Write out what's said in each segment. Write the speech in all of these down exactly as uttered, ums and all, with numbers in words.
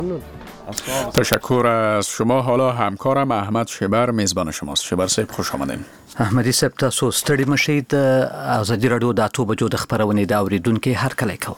تشکر از شما. حالا همکارم احمد شبر میزبان شماست. شبر صاحب خوش آمدین. احمدی صاحب تاسو ستړي مشئ. د ازادي راډیو د اتو بجو د خبرونې د اوریدونکو هر کله کوم.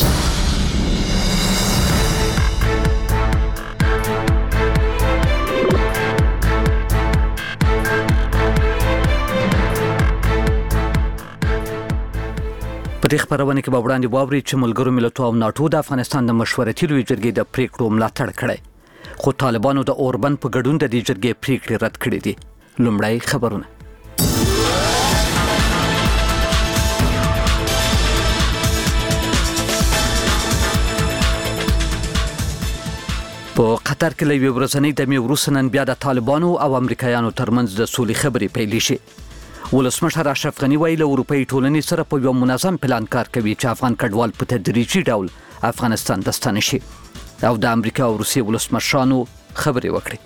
په دې خبرونه کې به وړاندې واوري چې ملګرو ملتونو او ناتو د افغانستان د مشورتي لوی جرګې د پریکړو ملاتړ کړی، خو طالبانو د اوربند په ګډون د دې جرګې پریکړې رد کړې دي. لومړی خبرونه. په قطر کې لوی ورځنۍ د می وروسته نن بیا د طالبانو او امریکایانو ترمنځ د سولې خبرې پیل شي. ولسمشر اشرف غنی ویل اروپאי ټولنې سره په یو منظم پلان کار کوي چې افغان کډوال په تدریجي ډول افغانستان ته ستانه شي، او د امریکا او روسیې ولسمشرانو خبرې وکړي.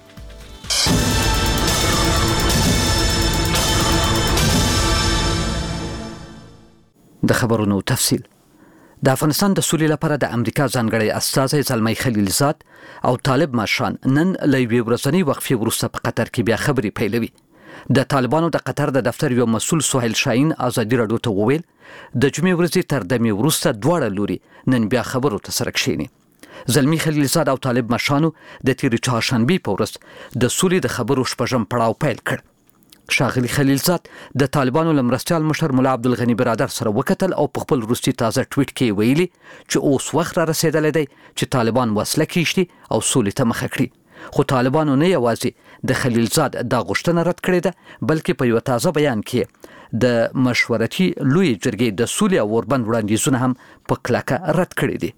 د خبرونو تفصیل. د افغانستان د سولې لپاره د امریکا ځانګړی استازی زلمی خلیلزاد او طالب مشران نن لوی ورځنۍ وقفې وروسته په قطر کې بیا خبرې پیلوي. د طالبانو د قطر د دفتر یو مسؤل سهیل شاهین ازادي راډیو ته وویل د جمعې ورځې تر دمې وروسته دواړه لوري نن بیا خبرو ته سره کښیني. زلمی خلیلزاد او طالب مشرانو د تیرې چهارشنبې په ورځ د سولې د خبرو شپږم پړاو پیل کړ. ښاغلي خلیلزاد د طالبانو له مرستیال مشر ملا عبدالغني برادر سره وکتل او په خپل وروستي تازه ټویټ کې ویلي چې اوس وخت را رسیدلی دی چې طالبان وسله کیږدي او سولې ته مخه کړي. خو طالبانو نه یوازې د خلیلزاد دا غوښتنه رد کړې ده، بلکې په یو تازه بیان کې د مشورتي لوی جرګې د سولې او اوربند وړاندیزونه هم په کلکه رد کړي دي.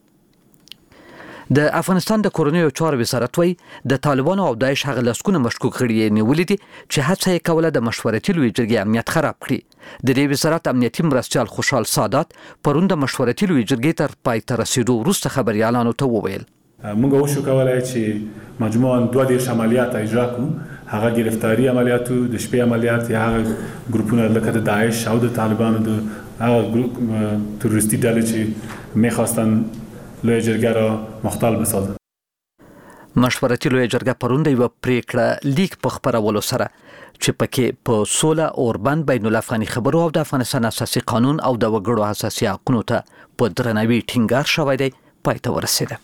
د افغانستان د کورنیو چارو وزارت وایي د طالبانو او داعش هغه لسګونه مشکوک غړي یې نیولي دي چې هڅه یې کوله د مشورتي لوی جرګې امنیت خراب کړي. د دې وزارت امنیتي مرستیال خوشحال سادات پرون د مشورتي لوی جرګې تر پای ته رسیدو وروسته خبريالانو ته وویل موږ وشو کولای چې مجموعاً دوه دیرش عملیات اجرا کړو، هغه گرفتاری عملیاتو د شپې عملیات یا هغه ګروپونه لکه د داعش او د طالبانو د هغه ګروپ تروریستي ډلې چې میخواستن لوی جرګه را مختل بسازن. مشورتي لوی جرګه پرون د یو پریکړه لیک په خبرولو سره چې پکې په سوله اوربند بین الافغاني خبرو او د افغانستان اساسي قانون او د وګړو اساسي حقوقو ته په درناوي ټینګار شوی دی پای ته ورسېده.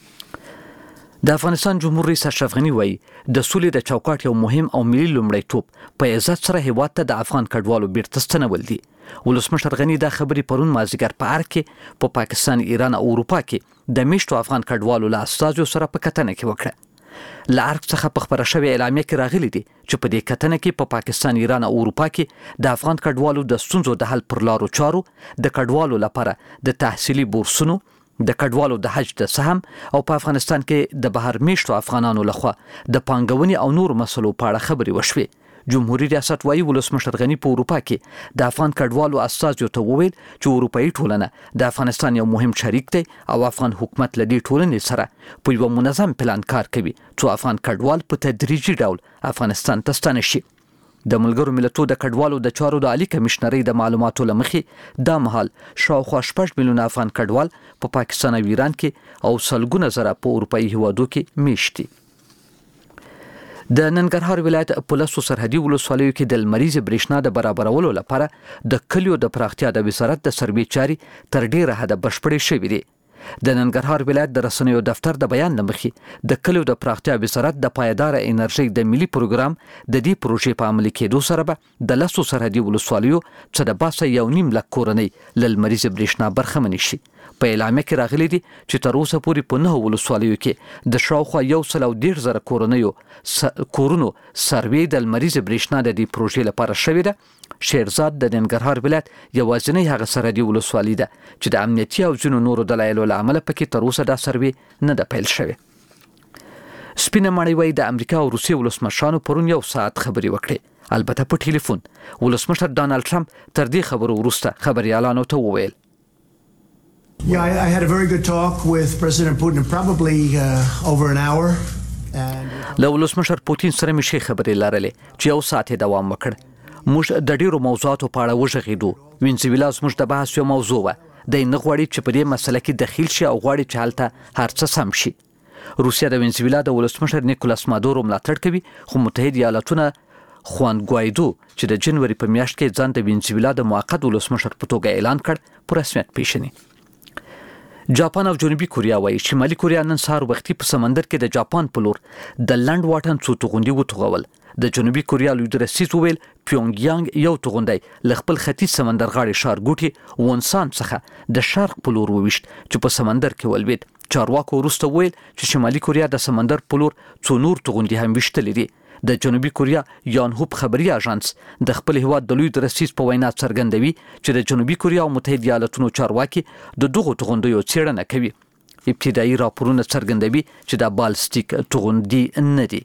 د افغانستان جمهور رئیس اشرف غنی وایي د سولې د چوکاټ یو مهم او ملي لومړیتوب په عزت سره هیواد ته د افغان کډوالو بیرته ستنول دي. ولسمشر غنی دا خبرې پرون مازدیګر په ارګ کې په پا پاکستان، ایران او اروپا کې د میشتو افغان کډوالو له استازو سره په کتنه کې وکړه. له ارګ څخه په خبره شوې اعلامیه کې راغلي دي چې په دې کتنه کې په پا پاکستان، ایران او اروپا کې د افغان کډوالو د ستونزو د حل پر لارو چارو، د کډوالو لپاره د تحصیلي بورسونو، د کډوالو د حج د سهم او په افغانستان کې د بهر میشتو افغانانو لخوا د پانګونې او نور مسلو په اړه خبرې وشوې. جمهوریت ریاست وایي ولسمشر غنی په اروپا کې د افغان کډوالو استازو ته وویل چې اروپאי ټولنه د افغانستان یو مهم شریک دی او افغان حکومت له دې ټولنې سره په یو منظم پلان کار کوي چې افغان کډوال په تدریجي ډول افغانستان ته ستانه شي. د ملګرو ملتونو د کډوالو د چارو د عالی کمشنرۍ د معلوماتو لمخې دا مهال شاوخوا شپږ میلیونه افغان کډوال په پا پاکستان او ایران کې او سلګونه زره په اروپאי هیوادو کې میشتي. د ننګرهار ولایت په لسو سرحدي ولسوالیو کې د لمریزې برېښنا د برابرولو لپاره د کلیو د پراختیا د وزارت د سروې چاري تر ډیره حده بشپړې شوې دي. د ننګرهار ولایت د رسنیو دفتر د بیان لمخې د کلیو د پراختیا وزارت د پایدار انرژي د ملي پروګرام د دې پروژې په عملي کېدو سره به د لسو سرحدي ولسوالیو چې د باسه یو نیم لک کورنۍ له لمریزې برېښنا برخمن شي. په اعلامیه کې راغلي دي چې تر اوسه پورې په نهو ولسوالیو کې د شاوخوا یو سل او ډېر زره کورنیو کورونو سروې د لمریزې برېښنا د دې پروژې لپاره شوې ده. شیرزاد د ننګرهار ولایت یوازینی هغه سرحدي ولسوالي ده چې د امنیتي او ځینو نورو دلایلو له امله پکې تر اوسه دا سروې نه ده پیل شوې. سپینه ماڼۍ وایي د امریکا او روسیې ولسمشرانو پرون یو ساعت خبرې وکړې، البته په ټلیفون. ولسمشر ډانلډ ټرمپ تر دې خبرو وروسته خبريالانو ته وویل Yeah, I, I had a very good talk with President Putin, probably uh, over an hour. له ولسمشر پوتین سره مې شي خبرې لرلې چې یو ساعت دوام وکړ. موږ د ډیرو موضوعاتو په اړه وژغېدو. وینزویلا زموږ د بحث یو موضوع وه. دی نه غواړي چې په دې مسله کې دخیل شي او غواړي چې هلته هر څه سم شي. روسیا د وینزویلا د ولسمشر نیکولاس مادورو ملاتړ کوي، خو متحده ایالاتونه خوان ګوایدو چې د جنوري په میاشت کې ځان د وینزویلا د موقت ولسمشر په توګه اعلان کړ په رسمیت پیژني. جاپان او جنوبي کوریا وايي شمالي کوریا نن سهار وختي په سمندر کې د جاپان په لور د لنډ واټن څو توغندي وتوغول. د جنوبي کوریا لوی رئیس وویل پیونګ یانګ یو توغندی ل خپل ختیځ سمندر غاړې ښارګوټي وونسان څخه د شرق په لور وویشت چې په سمندر کې ولوید. چارواکو وروسته وویل چې شمالي کوریا د سمندر په لور څو نور توغندي هم ویشتلې دي. د جنوبي کوریا یانهوب خبري اژانس د خپل هیواد د لوی رئیس په وینا څرګندوي چې د جنوبي کوریا او متحده ایالاتونو چارواکي د دغو توغندیو څېړنه کوي. ابتدایي راپورونه څرګندوي چې د بالستیک توغندي نه دي.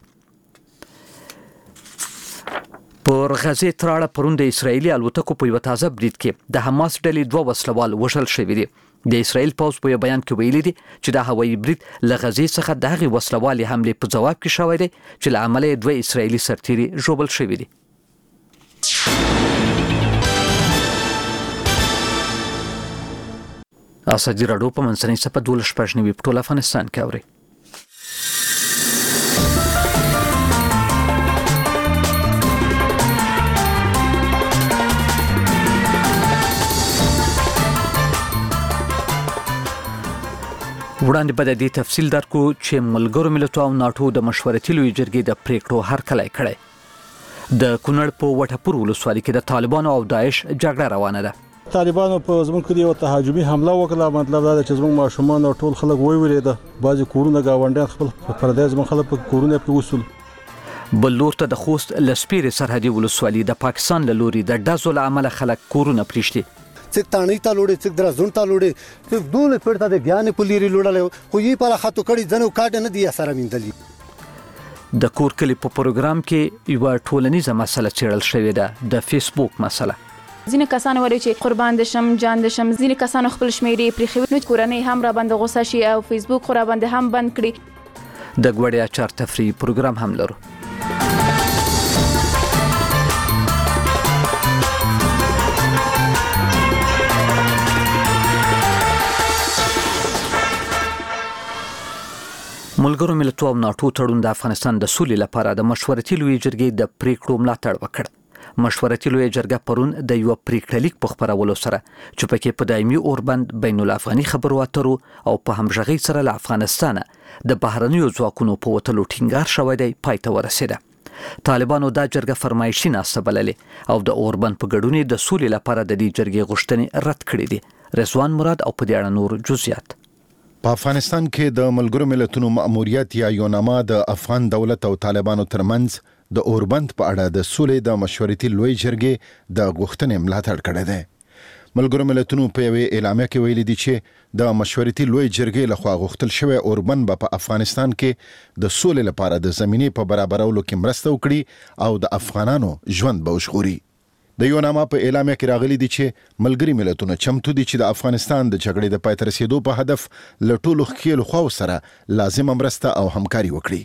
پر غزې تراړه پرون د اسرایلی الوتکو په یو تازه برید کې د حماس ډلې دوه وسلوال وژل شوي دي. د اسرایل پوځ په بیان کې ویلي دي چې د هوایي برید له غزې څخه د هغې وسلوالې حملې په ځواب کې شوی دی چې له امله یې دوه اسرایلي سرتیري ژوبل شوي دي. ازادي راډیو په منځنۍ صفحه دولس شپږ نوي په ټول افغانستان کې اوري. وړاندې به د دې تفصیل درکو چې ملګرو ملتونو او ناټو د مشورتي لوی جرګې د پریکړو هرکلی کړی. د کونړ په وټپور ولسوالۍ کې د طالبانو او داعش جګړه روانه ده. طالبانو په زموږ کې یو تهاجمي حمله وکړه، مطلب دا چې زموږ ماشومان او ټول خلک وویریده، بعضی کورونه گاونډیان خپل پردای زموږ خلک په کورونه په وصول. بل لور ته د خوست لسپیرې سرحدي ولسوالۍ د پاکستان له لوري د ډزو له امله خلک کورونه پریښتي. څک تانې تا لوړې څک درځون تا لوړې څک دوله پړتا د ګیان په لیری لوړل خو یې په خاطو کړي ځنو کاټ نه دی سره میندلی. د کور کلی په پروګرام کې یو ټولنیزه مسله چیرل شوې ده، د فیسبوک مسله. ځینې کسان وایي چې قربان د شم جان د شم، ځینې کسان خپل شمیرې پرې خوي، نو کورنۍ هم را باندې غوسه شي او فیسبوک خو را باندې هم بند کړي. د ګوړیا چار تفریح پروګرام هم لرو. ملګرو ملتونو او ناټو تړون د افغانستان د سولې لپاره د مشورتي لوی جرګې د پریکړو ملاتړ وکړ. مشورتي لوی جرګه پرون د یو پریکړه لیک په خبرولو سره چې پکې په دایمي اوربند بین الافغاني خبرو اترو او په همغږي سره له افغانستانه د بهرنیو ځواکونو په وتلو ټینګار شوی دی پای ته ورسېده. طالبانو دا جرګه فرمایشي ناسته بللې او د اوربند په ګډون د سولې لپاره د دې جرګې غوښتنې رد کړې دي. رضوان مراد او په دې اړه نور جزئیات. په افغانستان کې د ملګرو ملتونو مأموریت یا یوناما د افغان دولت او طالبانو ترمنځ د اوربند په اړه د سولې د مشورتي لوی جرګې د غوښتنې ملاتړ کړی دی. ملګرو ملتونو په یوې اعلامیه کې ویلي دي چې د مشورتي لوی جرګې لخوا غوښتل شوی اوربند به په افغانستان کې د سولې لپاره د زمینې په برابرولو کې مرسته وکړي او د افغانانو ژوند به وژغوري. د یوناما په اعلامیه کې راغلي دي چې ملګري ملتونه چمتو دي چې د افغانستان د جګړې د پای ته رسیدو په هدف له ټولو ښکیلو خواو سره لازمه مرسته او همکاري وکړي.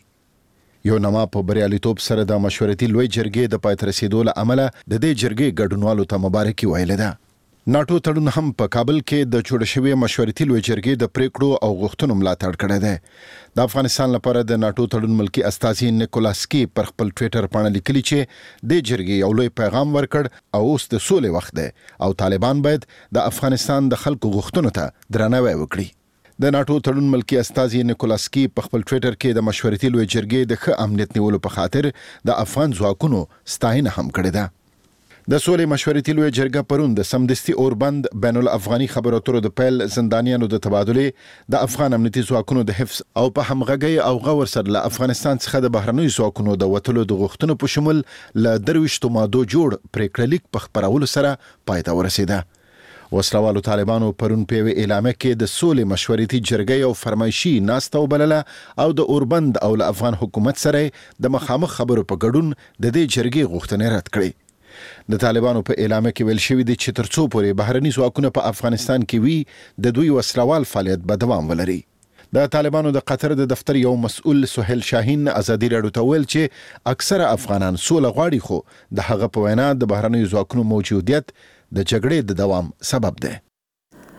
یوناما په بریالیتوب سره د مشورتي لوی جرګې د پای ته رسیدو له امله د دې جرګې ګډونوالو ته مبارکي ویلې ده. ناټو تړون هم په کابل کې د جوړ شوی مشورتي لوی جرګې د پریکړو او غوښتنو ملاتړ کړی دی. د افغانستان لپاره د ناټو تړون ملکی استازي نیکولاسکی پر خپل ټویټر باندې لیکلي چې د جرګې یو لوی پیغام ورکړ او اوس د سولې وخت دی او طالبان باید د افغانستان د خلکو غوښتنو ته درناوی وکړي. د ناټو تړون ملکی استازي نیکولاسکی په خپل ټویټر کې د مشورتي لوی جرګې د ښه امنیت نیولو په خاطر د افغان ځواکونو ستاینه هم کړې ده. د سولې مشورتي لوی جرګه پرون د سمدستي اوربند بین الافغاني خبرو اترو د پیل زندانیانو د تبادلې د افغان امنیتي ځواکونو د حفظ او په همغږۍ او غور سره له افغانستان څخه د بهرنیو ځواکونو د وتلو د غوښتنو په شمول له درویشتو مادو جوړ پریکړه لیک په خپرولو سره پای ته ورسېده. وسلوالو طالبانو پرون په یوې اعلامیه کې د سولې مشورتي جرګې او فرمایشي ناسته وبلله او د اوربند او له افغان حکومت سره د مخامخ خبرو په ګډون د دې جرګې غوښتنې رد کړې. د طالبانو په اعلامیه کې ویل شوی دی چې ترڅو پورې بهرني ځواکونه په افغانستان کې وي د دوی وسلوال فعالیت به دوام ولري. د طالبانو د قطر د دفتر یو مسؤل سهیل شاهین ازادي راډیو ته ویل چې اکثره افغانان سوله غواړي خو د هغه په وینا د بهرني ځواکونو موجودیت د جګړې د دوام سبب دی.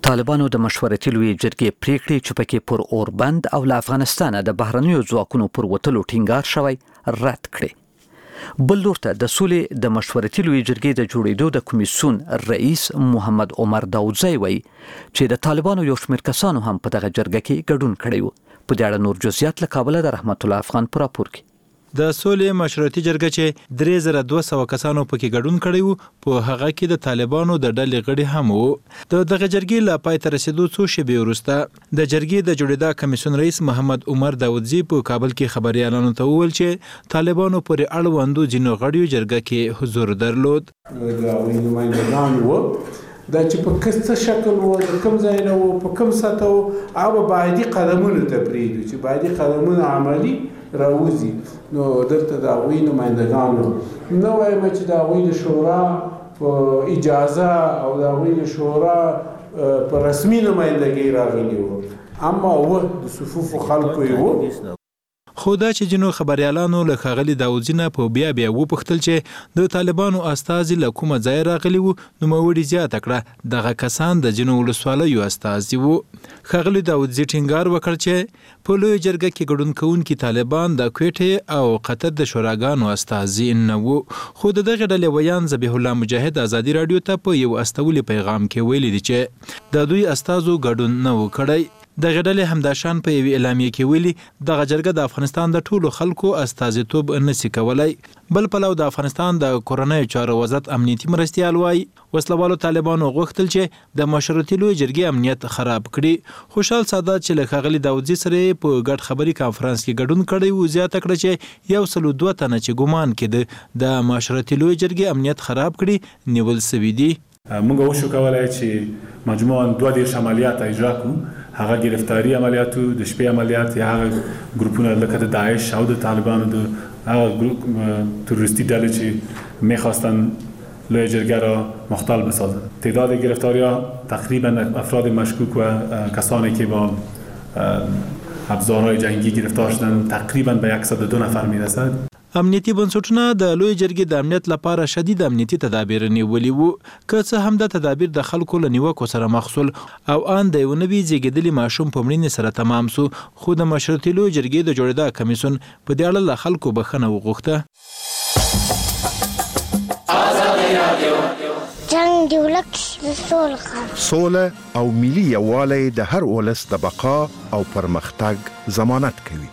طالبانو د مشورتي لوی جرګې پریکړې چې پکې پر اوربند او له افغانستانه د بهرنیو ځواکونو پر وتلو ټینګار شوی رد کړي. بل لور ته د سولې د مشورتي لوی جرګې د جوړېدو د کمیسیون رئیس محمد عمر داودزی وایي چې د طالبانو یو شمېر کسانو هم په دغه جرګه کې ګډون کړی و. په دې اړه نور جزئیات له کابله د رحمت الله افغان په راپور کې. د سولې مشورتي جرګه چې درې زره دوه سوه کسانو پکې ګډون کړی وو په هغه کې د طالبانو د ډلې غړي هم وو. د دغه جرګې لا پای ته رسیدو څو شېبې وروسته د جرګې د جوړېدا کمیسیون رئیس محمد عمر داودزی په کابل کې خبريالانو ته وویل چې طالبانو پر اړوندو ځینو غړیو جرګه کې حضور درلود. د نمائندگان وو دا چې په کسته شکل وو د کوم ځای نه وو په کوم سطح وو هغه باید قدمونه ته پرېږدو چې باید قدمونه عملي راوځي. نو دلته د هغوی نمایندګانو نه وایم چې د هغوی د شورا په اجازه او د هغوی د شورا په رسمي نمایندګۍ راغلي وو، اما و د صفوفو خلکو یې وو. خو دا چې جنو خبريالانو له ښاغلي داودزي نه په بیا بیا وپوښتل چې د طالبانو استازي له کومه ځای راغلي وو، نوموړي زیاته کړه دغه کسان د جنو ولسوالیو استازي وو. ښاغلي داودزي ټینګار وکړ چې په لویه جرګه کې ګډون کوونکي طالبان د کویټې او قطر د شوراګانو استازي نه وو. خو د دغه ډلې ویان ذبیح الله مجاهد ازادي راډیو ته په یو استولي پیغام کې ویلي دي چې د دوی استازو ګډون نه و کړی. د غډلې همداشان په یوې اعلامیه کې ویلي دغه جرګه د افغانستان د ټولو خلکو استازیتوب نشي کولای. بل پلو د افغانستان د کورنۍ چارو وزارت امنیتي مرستیال وایي وسلوالو طالبانو غوښتل چې د مشورتي لوی جرګې امنیت خراب کړي. خوشحال سادات چې له ښاغلي داودزي سره په ګډ خبري کانفرنس کې ګډون کړی و زیاته کړه چې یو سلو دوه تنه چې ګمان کېده د مشورتي لوی جرګې امنیت خراب کړي نیول سوي دي. موږ وشو کولای چې مجموعاً دوه دېرش عملیات اجرا کړو. هغه گرفتاری عملیاتو د شپې عملیات یا هغه ګروپونه لکه د داعش او د طالبانو د هغه ګروپ تروریستی ډلې چې میخواستن لویه جرګه را مختل بسازند. تعداد گرفتاری‌ها تقریبا افراد مشکوک و کسانی که با ابزارهای جنگی گرفتار شدن تقریبا به صد و دو نفر میرسد. امنیتي بنسټونه د لوی جرګې د امنیت لپاره شدید امنیتي تدابیر نیولي وو، که څه هم د تدابیر د خلکو له نیوکو سره مخ شول او ان د یو نوي زیږیدلي ماشوم په مړینې سره تمام سو. خو د مشروطي لوی جرګې د جوړېدا کمیسیون په دې اړه له خلکو بخښنه وغوښته. جنگ دی ولک د سولې سوله او ملي یووالی د هر ولس د بقا او پرمختګ ضمانت کوي.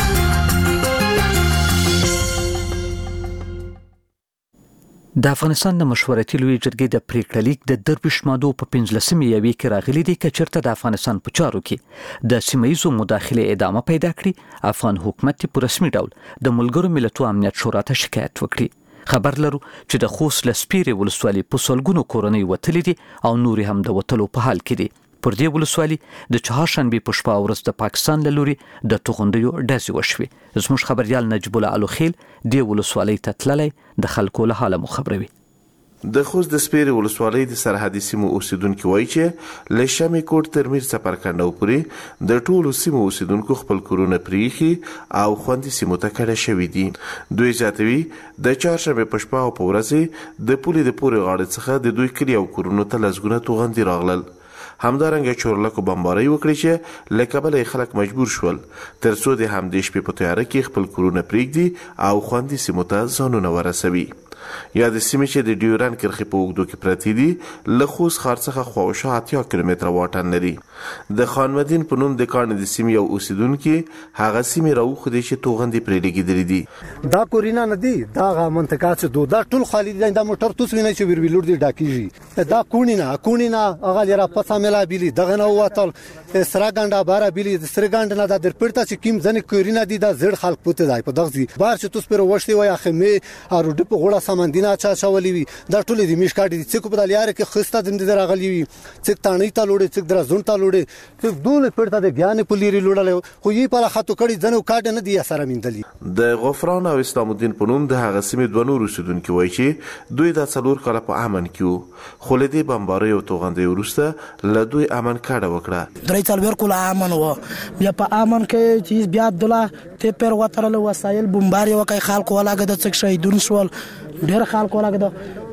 د افغانستان د مشورتي لوی جرګې د پریکړه لیک د درویش مادو په پنځلسمې یوې کې راغلي دي چې چیرته د افغانستان په چارو کې د سیمه‌ییزو مداخلې ادامه پیدا کړي افغان حکومت په رسمي ډول د ملګرو ملتونو امنیت شورا ته شکایت وکړي. خبر لرو چې د خوست لسپیرې ولسوالۍ په سلګونو کورنۍ وتلې دي او نورې هم د وتلو په حال کې دي. پر دې ولسوالۍ د چهارشنبې په شپه ورځ د پاکستان له لوري د توغندیو ډزې وشوې. زموږ خبريال نجیب الله الوخیل دې ولسوالۍ ته تللی د خلکو له حاله مخبروي. د خوست د سپیرې ولسوالۍ د سرحدي سیمو اوسیدونکو وایي چې له شمې کوټ تر میر څپرکنډو پورې د ټولو سیمو اوسیدونکو خپل کورونه پریښي او خوندي سیمو ته کډه شوي دي. دوی زیاتوي د چهارشنبې په شپه او په ورځې د پولې د پورې غاړې څخه د دوی کلي او کورونو ته لسګونه توغندي راغلل. همدارنګه چورلکو بمبارۍ وکړي چې له کبله خلک مجبور شول تر څو د همدې شپې په تیاره کې خپل کورونه پرېږدي او خوندي سیمو ته ځانونه ورسوي. یا د سیمې چې د ډیورن کرښې په اوږدو کې پرتې دي له خوست ښار څخه خواوشا اتیا کیلومتره واټن لري. د خان مدین په نوم د کاڼې د سیمې یو اوسیدونکي هغه سیمې راوښودې چې توغندې پرې لګېدلې دي. دا کورونه نه دي دا منطقه چې دو دا ټول خالي دي. دا موټر توس ویني چې وربیلور دي ډاکیږي دا کونی نه کونی نه هغه لرا پڅا ملا بیلی دغه نو واتل سرا ګنده بارا بیلی د سر ګنده نه د پرتا چې کیم ځنه کورونه دي دا زړ خلک پته دی په دغه بار چې توس پر وشتي وای اخمه ارو د په غوړه سمندینا چا چولې وي دا ټول دي مشکاټي دي چې په دلیاره کې خسته دم دي راغلي وي چې تانې تا لوړې چې درا زون تا لوړې چې دوله پړتا د ګیان پلیری لوړل خو یې په خاطر کړي ځنو کاټ نه دي سره میندلي. د غفران او اسلام الدین په نوم د هغه سیمې دوه نور اوسیدونکو وایي چې دوی د څلور کاله په امن کې خو له دې بمبارۍ او توغندې وروسته له دوی امن کاډه وکړه. درې څلور کاله امن و بیا په امن کې چې بیا عبدالله ته پر وترل وسایل بمباري وکي خلکو ولاګه د څک شهیدون شول ډېر خلکو ولاګه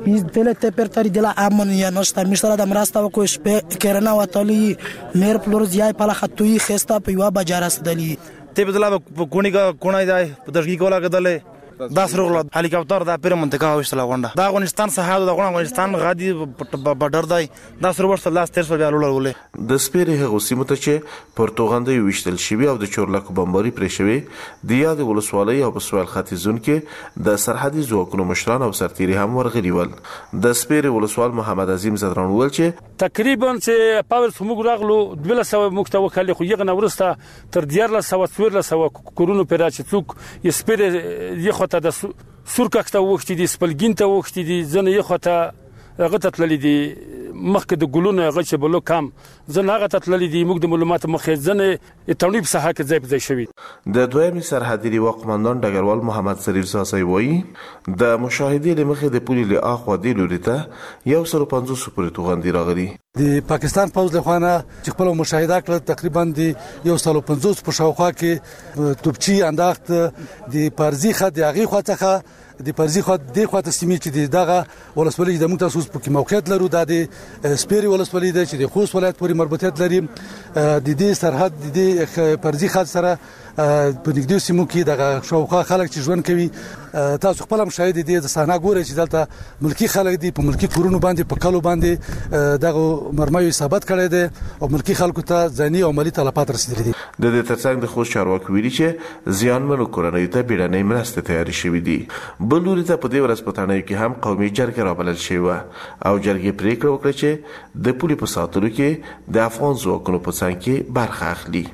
Pele te pertari de la amon ya nosta misra da mrasta ko spe kerana watali mer plor ziai pala khatui khesta pe wa bajaras dali te بدلا کونی کا کونای دای پدرګی کولا کدلې دا سرغلا هلیکاپټر دا پیر منطقه وشتلا غونډه دا افغانستان سهاد دا افغانستان غادي بډر دای دا سرور سره لاس تر سو بیا لولې د سپیرې هغه سیمه ته چې پرتګاندې وشتل شوی او د چورلکو بمباري پرې شوی د یاد ولسوالۍ او بسوال ختیزون کې د سرحدي ځواکونو مشران او سرتیري هم ورغلي ول د سپیرې ولسوال محمد عظیم زدران ول چې تقریبا چې پاور سموږ راغلو دوله سو مکتوب کلی خو یغه نورسته تر دیار له سو څور له سو کورونو پیرا چې څوک یې سپیرې یې خو ته د سورکاکته وخت دي سپلګین ته وخت دي ځنه یې خو هغه تتللی دي مخکې د ګلونو هغه چې بلو کم ځنه هغه تتللی دي موږ د معلومات مخې ځنه تونیب صحه کې ځای په ځای شوی د دویمې سرحدي لواء قماندان ډګروال محمد سریر ساسي وایي د مشاهدې لمخې د پولي له اخوا دی لوري ته یو سل پنځوس پورې توغندي راغلي د پاکستان پوز له خوانه چې خپل مشاهده کړ تقریبا د یو سل پنځوس په شاوخوا کې توپچی انداخت د پارزي خد هغه خوا څخه د پرزي خو د خواته سیمې چې دغه ولسوالۍ د موږ تاسو په موقعیت لرو د سپيري ولسوالۍ د چې د خوست ولایت پورې مربوطیت لري د دې سرحد د پرزي خاص سره په نږدې سیمو کې د شاوخوا خلک چې ژوند کوي تاسو خپل مشاهده دي د صحنه ګوري چې دلته ملکی خلک دي په ملکی کورونو باندې په کلو باندې دغه مرمایو ثابت کړي دي او ملکی خلکو ته ځاني او مالی تلفات رسیدلي دي د دې ترڅنګ د خوست چارواکي ویلي چې زیانمنو کورنۍ ته بیړنۍ مرستې تیاری شوې دي بل لوري ته په دې ورځ په تڼیو کې هم قومي جرګه رابلل شوې وه او جرګې پریکړه وکړه چې د پولې په ساتلو کې د افغان ځواکونو په څنګ کې برخه اخلي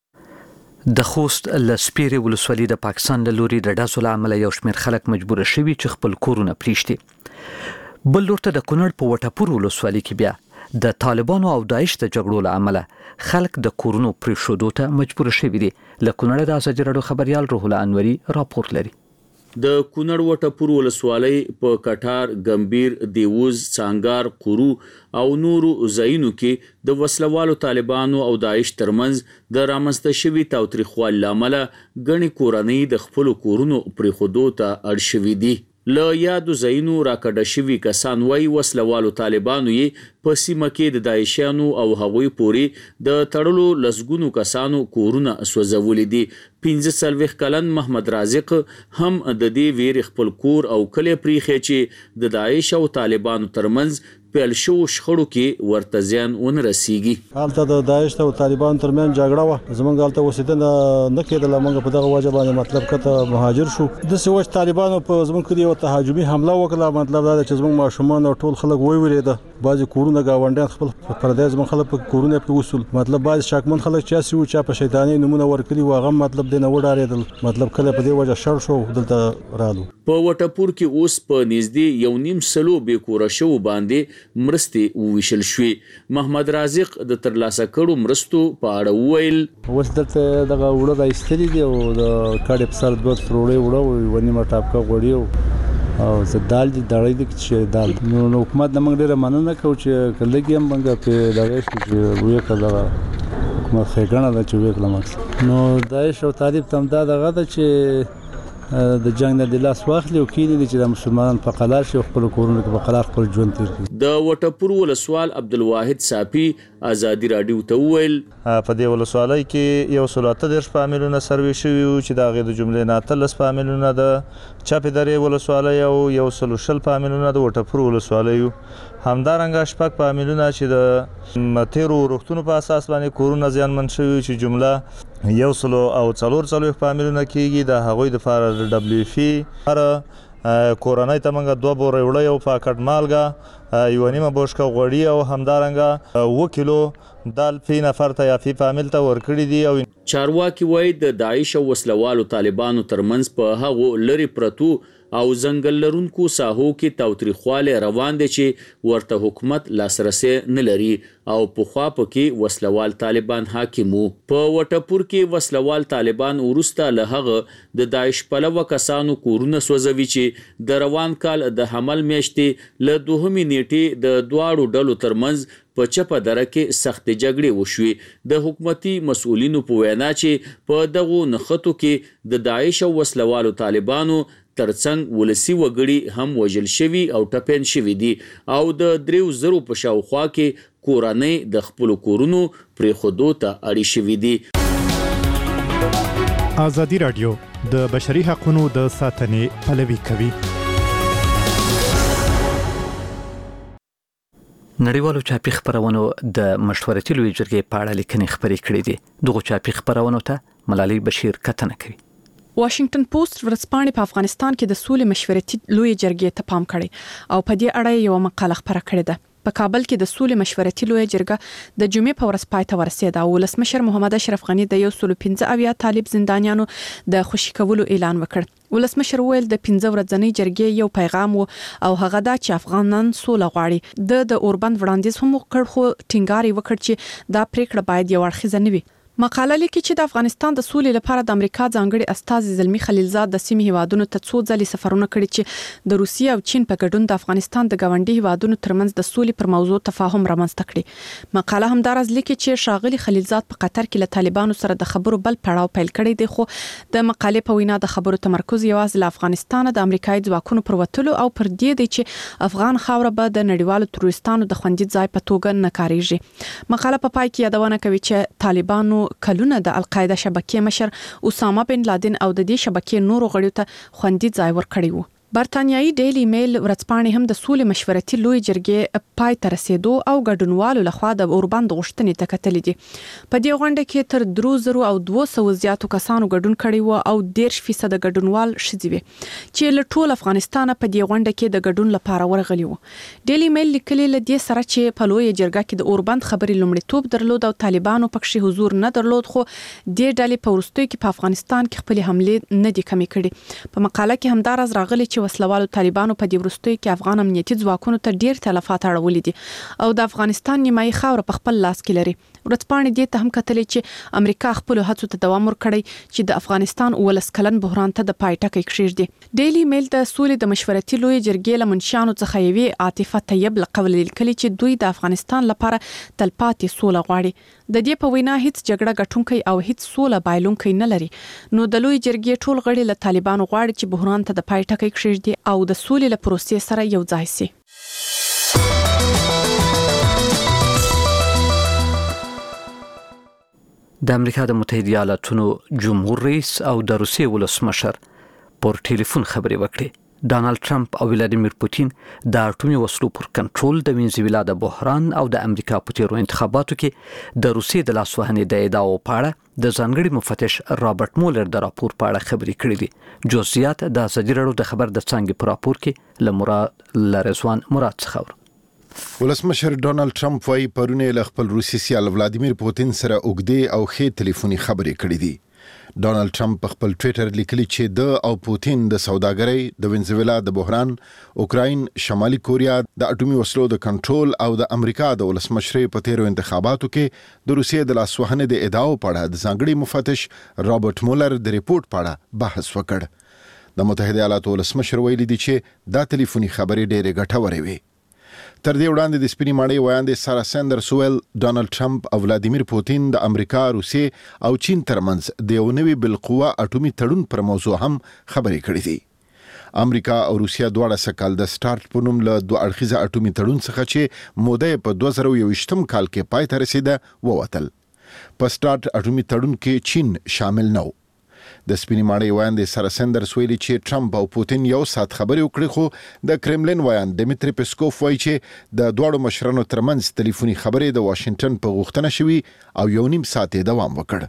د خوست لسپيري ولسوالۍ د پاکستان له لوري د ډاسو له امله یو شمېر خلک مجبور شوي چې خپل کورونه پریږدي بل لور ته د کونړ په وټپور ولسوالۍ کې بیا د طالبانو او داعش د جګړو له امله خلک د کورونو پریښودو ته مجبور شوي دي له کونړ د ازادي راډیو خبريال روح الله انوري راپور لري د کونړ وټپور ولسوالۍ په کټار ګمبیر دیوز څانګار قورو او نورو ځایونو کې د وسلوالو طالبانو او داعش ترمنځ د رامنځته شوي تاوتریخوالي له امله ګڼې کورنۍ د خپلو کورونو پرېښودو ته اړ شوي دي له یادو ځایونو راکډه شوي کسان وایي وسلوالو طالبانو یې په سیمه کې د داعشیانو او هغوی پورې د تړلو لسګونو کسانو کورونه سوځولي دي پنځه څلوېښت کلن محمد رازق هم د دې ویرې خپل کور او کلی پریښی چې د داعش او طالبانو ترمنځ پیل شو شخړو کې ورته زیان ونه رسیږي حالته د داعش او طالبانو ترمنځ جګړه وه زمونږ حالته اوسېدنه نه کېدله موږ په دغه وجه باندې مطلب کته مهاجر شو داسې وجه طالبانو په زمونږ کې یو تهاجمي حمله وکړه مطلب دا چې زمونږ ماشومان او ټول خلک وویریده بعضې کورونه ګاونډیان خپل پردی زمونږ خلک په کورونه پرې وسول مطلب بعضې شاکمن خلک چې هسې وو چا په شیطاني نومونه ورکړي وو هغه مطلب دې نه وډارېدل مطلب کله په دې وجه شړ شو دلته رالو په وټپور کې اوس په نږدې یو نیم سلو بې کوره شوو باندې مرستې وویشل شوې محمد رازق د ترلاسه کړو مرستو په اړه وویل اوس دلته دغه وړه راایستلي دي او د کاډې په سر دوه تروړې وړه یوه نیمه ټاپکه غوړي او زه دال دي دړی دي چې دال نو حکومت نه موږ ډېره مننه کوو چې کلګي هم موږ په دغه چې وې کړه حکومت ښېګڼه ده چې وې کړه نو داعش او طالب ته هم دا دغه ده چې د جنگ نه د لاس واخلي او کینی چې د مسلمانانو په قلار شي خپل کورونه کې په قلار خپل ژوند تیر کړي د وټپور ولسوال عبدالواحد صافي ازادي راډیو ته وویل په دې ولسوالۍ کې یو سل اته دېرش فامیلونه سروي شوي وو چې د هغې د جملې نه اتلس فامیلونه د چاپې درې ولسوالۍ او یو سل شل فامیلونه د وټپور ولسوالۍ وو همدارنګه شپږ فامیلونه چې د تیرو روغتونو په اساس باندې کورونه زیانمن شوي چې جمله یو سلو او څلور څلوېښت فامیلونه کېږي د هغوی دپاره د ډبلیو فی هره کورنۍ ته موږ دوه بوره وړه یو پاکټ مالګه یوه نیمه بوشکه غوړي او همدارنګه اووه کیلو دال فی نفر ته یا فی فامیل ته ورکړي دي او چارواکي وایي د داعش او وسلوالو طالبانو ترمنځ په هغو لرې پرتو او ځنګل لرونکو ساحو کې تاوتریخوالی روان دی چې ورته حکومت لاسرسی نه لري او پخوا پکې وسلوال طالبان حاکم وو په وټپور کې وسلوال طالبان وروسته له هغه د داعش پلوه کسانو کورونه سوځوي چې د روان کال د حمل میاشتې له دوهمې نیټې د دواړو ډلو ترمنځ په چپه دره کې سختې جګړې وشوې د حکومتي مسؤلینو په وینا چې په دغو نښتو کې د داعش او وسلوالو طالبانو ترڅنګ ولسی وګړي هم وژل شوي او ټپین شوي دي او د دریو زرو په شاوخوا کې کورنۍ د خپلو کورونو پرېښودو ته اړې شوي دي. ازادي راډیو د بشري حقوقو د ساتنې پلوي کوي. نړیوالو چاپي خبرونو د مشورتي لوی جرګې په اړه لیکنې خبرې کړې دي. دغه چاپي خبرونو ته ملالۍ بشیر کتنه کوي. واشنگټن پوسټ ورځپاڼې په افغانستان کې د سولې مشورتي لوی جرګې ته پام کړی او په دې اړه یو مقاله خبره کړې ده. په کابل کې د سولې مشورتي لوی جرګه د جمعې په ورځ پای ته ورسېده او ولسمشر محمد اشرف غنی د یو سل پنځه اویا طالب زندانیانو د خوشي کولو اعلان وکړ. ولسمشر ویل د پنځه ورځنۍ جرګې یو پیغام و او هغه دا چې افغانان سوله غواړي. د د اوربند وړاندیز هم وکړ خو ټینګار یې وکړ چې دا پریکړه باید یو اړخیزه نه وي. مقاله لیکي چې د افغانستان د سولې لپاره د امریکا ځانګړي استازي زلمی خلیلزاد د سیمې هیوادونو ته څو ځلې سفرونه کړي چې د روسیې او چین په ګډون د افغانستان د ګاونډي هیوادونو ترمنځ د سولې پر موضوع تفاهم رامنځته کړي. مقاله هم دا راز لیکي چې شاغلي خلیلزاد په قطر کې له طالبانو سره د خبرو بل پړاو پیل کړی دی خو د مقالې په وینا د خبرو تمرکز یوازې له افغانستان د امریکایي ځواکونو پر وتلو او پر دې دی چې افغان خاوره به د نړیوالو تروریستانو د خوندي ځای په توګه نه کاریږي. مقاله په پای کې یادونه کوي چې طالبانو کلونه د القاعده شبکې مشر اسامه بن لادن او د دې شبکې نورو غړیو ته خوندي ځای ورکړی وو. برتانیایی ډیلی میل ورځپاڼې هم د سولې مشورتي لوی جرګې پای ته رسیدو او ګډونوالو لخوا د اوربند غوښتنې ته کتلې دي. په دې غونډه کې تر درو زرو او دوه سوه زیاتو کسانو ګډون کړی وو او ډیر فیصد ګډونوال ښځې وي چې له ټول افغانستان په دې غونډه کې د ګډون لپاره ورغلي وو. ډیلی میل لیکلي ل دې سره چې په لوی جرګه کې د اوربند خبرې لومړیتوب درلود او طالبانو پکې حضور نه درلود خو دې ډلې په وروستیو کې په افغانستان کې خپل حمله نه دي کمې کړې. په مقاله کې هم دا راز راغلی چې وسلوالو طالبانو په دې وروستیو کې افغان امنیتي ځواکونو ته ډیر تلفات اړولي دي او د افغانستان نیمایي خاوره په خپل لاس کې لري. ورځپاڼې دې ته هم کتلې چې امریکا خپل هڅو ته دوام ورکړي چې د افغانستان ولس کلن بحران ته د پای ټکی کېږدي. ډیلی میل د سولې د مشورتي لوی جرګې له منشانو څخه یوې عاطفه طیب لقب لیکلي چې دوی د افغانستان لپاره تلپاتې سوله غواړي. د دې په وینا هیڅ جګړه ګټونکي او هیڅ سوله بایلونکي نه لري. نو د لوی جرګې ټول غړي له طالبانو غواړي چې بحران ته د پای ټکی کېږدي او د سولې له پروسې سره یو ځای شي. د امریکا د متحده ایالاتونو جمهور رئیس او د روسیې ولسمشر پر ټلیفون خبرې وکړې. ډانلډ ټرمپ او ولادیمیر پوتین د اټومي وسلو پر کنټرول د وینزویلا د بحران او د امریکا په تیرو انتخاباتو کې د روسیې د لاسوهنې د ادعاو په اړه د ځانګړي مفتش رابرټ مولر د راپور په اړه خبرې کړې دي. جزئیات د ازادي راډیو د خبر د څانګې په راپور کې له مراد لرزوان مراد څخه. ولسمشر ډونالد ټرمپ وايي پرونه له خپل روسي سیال ولادیمیر پوتین سره اوږدې او ښې ټلیفوني خبرې کړې دي. ډونالد ټرمپ په خپل ټوئیټر لیکلي چې د او پوتین د سوداګرۍ، د وینزویلا د بحران، اوکراین، شمالي کوریا د اټومي وسلو د کنټرول او د امریکا د ولسمشرۍ په تیرو انتخاباتو کې د روسیې د لاسوهنې د ادعاو په اړه د ځانګړي مفتش رابرټ مولر د ریپورت په اړه بحث وکړ. د متحده ایالاتو ولسمشر ویلي دي چې دا ټلیفوني خبرې ډېرې ګټورې وي. تر دې وړاندې د سپینې ماڼۍ ویاندې سارا ساندرز ویل ډونالد ټرمپ او ولادیمیر پوتین د امریکا، روسیې او چین ترمنځ د یو نوي بالقوه اټومي تړون پر موضوع هم خبرې کړې دي. امریکا او روسیا دواړه سکهال د سٹارټ په نوم له دوه اړخیزه اټومي تړون څخه چې موده په دوه زره یوویشتم کال کې پای ته رسیده ووتل. په سٹارټ اټومي تړون کې چین شامل نه و. د سپینې ماڼۍ ویاندې سارا ساندرز ویلي چې ټرمپ او پوتین یو ساعت خبرې وکړې خو د کرملین ویاند ډیمیټری پیسکوف وایي چې د دواړو مشرانو ترمنځ ټلیفوني خبرې د واشنگټن په غوښتنه شوي او یو نیم ساعت دوام وکړ.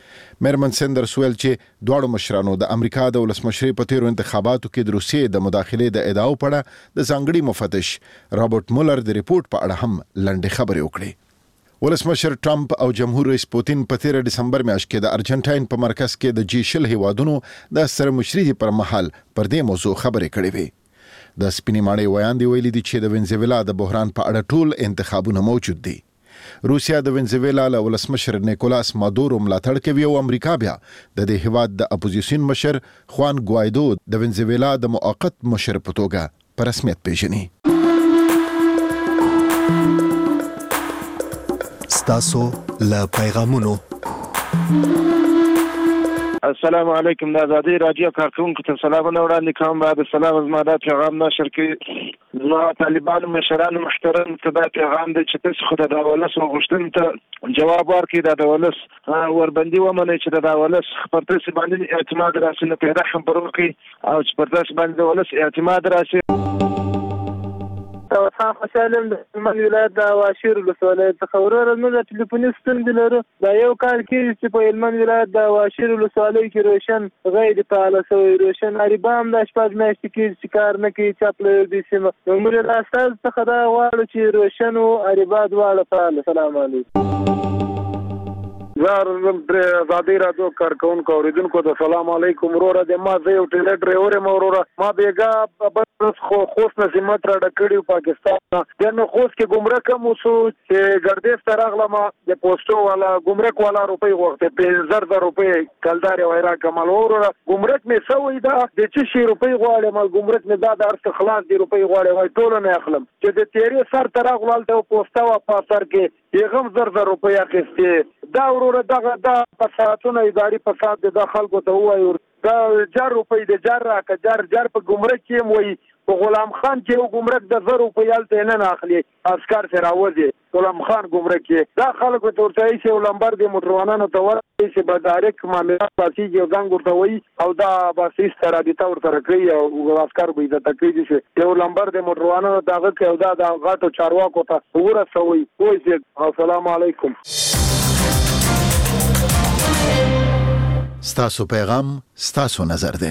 میرمن ساندرز ویل چې دواړو مشرانو د امریکا د ولسمشرۍ په تیرو انتخاباتو کې د روسیې د مداخلې د ادعاو په اړه د ځانګړي مفتش رابرټ مولر د ریپورت په اړه هم لنډې خبرې وکړې. ولسمشر ټرمپ او جمهور رئیس پوتین په تیر دسمبر میاشت کې د ارجنټاین په مرکز کې د جی شل هیوادونو د سره مشرۍ پر مهال پر دې موضوع خبرې کړې وې. د سپینې ماڼۍ ویاندې ویلي دي چې د وینزویلا د بحران په اړه ټول انتخابونه موجود دي. روسیا د وینزویلا له ولسمشر نیکولاس مادورو ملاتړ کوي او امریکا بیا د دې هیواد د اپوزیسیون مشر خوان ګوایدو د وینزویلا د موقت مشر په توګه په رسمیت پیژني. السلام علیکم د ازادي رادیو کارکونکو ته سلامونه وړاندې کوم. بعد سلام زما د پیغام نشر کې زما طالبانو مشرانو محترم ته دا پیغام دی چې تاسو خو د ولس غوښتنې ته جواب ورکړئ، د ولس وربندي ومنئ چې د ولس پر تاسو باندې اعتماد راشي، نه پیدا هم پر وکړي او چې پر تاسو باندې د ولس اعتماد راشي. خان خوشحالم د هلمند ولایت د واشیر ولسوالۍ څخه وروره موږ د ټلیفوني ستونزې لرو. دا یو کال کېږي چې په هلمند ولایت د واشیر ولسوالۍ کې روشن غیر فعاله شوی. روشن اریبا هم دا شپږ میاشتې کېږي چې کار نه کوي، چپ له دې سیمه. نو موږ د استازو څخه دا غواړو چې روشن او اریبا دواړه فعاله. سلام علیکم. زار پر ازادي رادیو کارکونکو اوریدونکو ته سلام علیکم. وروره د ما زه یو ټیلر ډرایور یم. وروره ما بیګا بس خو خوست نظمت را ډکړیو پاکستان د نو خوست کې ګمرک مو سو چې ګردیز تر اغله ما د پوسټو والا ګمرک والا روپۍ وخت په زر زر روپۍ کلدار وایرا کمال. وروره ګمرک می سوې دا د چې شي روپۍ غواړم، ما ګمرک می دا د ارڅ خلاص دی روپۍ غواړم، وای ټول نه اخلم چې د تیری سر تر اغله ته پوسټا وا پاسر کې یغم زر زر روپۍ اخیسته. دا وروره دغه دا فسادونه اداري فساد د خلکو ته وایو. دا جار روپۍ د جار راکه جار جار په ګمرک کې وای په غلام خان کې یو ګمرک د زر روپۍ الته نه اخلي، عسكر سره راوځي غلام خان ګمرک کې. دا خلکو ته ورته یې یو لمبر د موټروانانو ته ورته چې به ډایرک معاملات پاسي یو ځان ورته وای او دا باسي سره د تور تر کوي او عسكر به عزت کوي چې یو لمبر د موټروانانو دغه کې او دا د غاټو چارواکو ته ورسوي. وای چې السلام علیکم. ستاسو پیغام ستاسو نظر ده.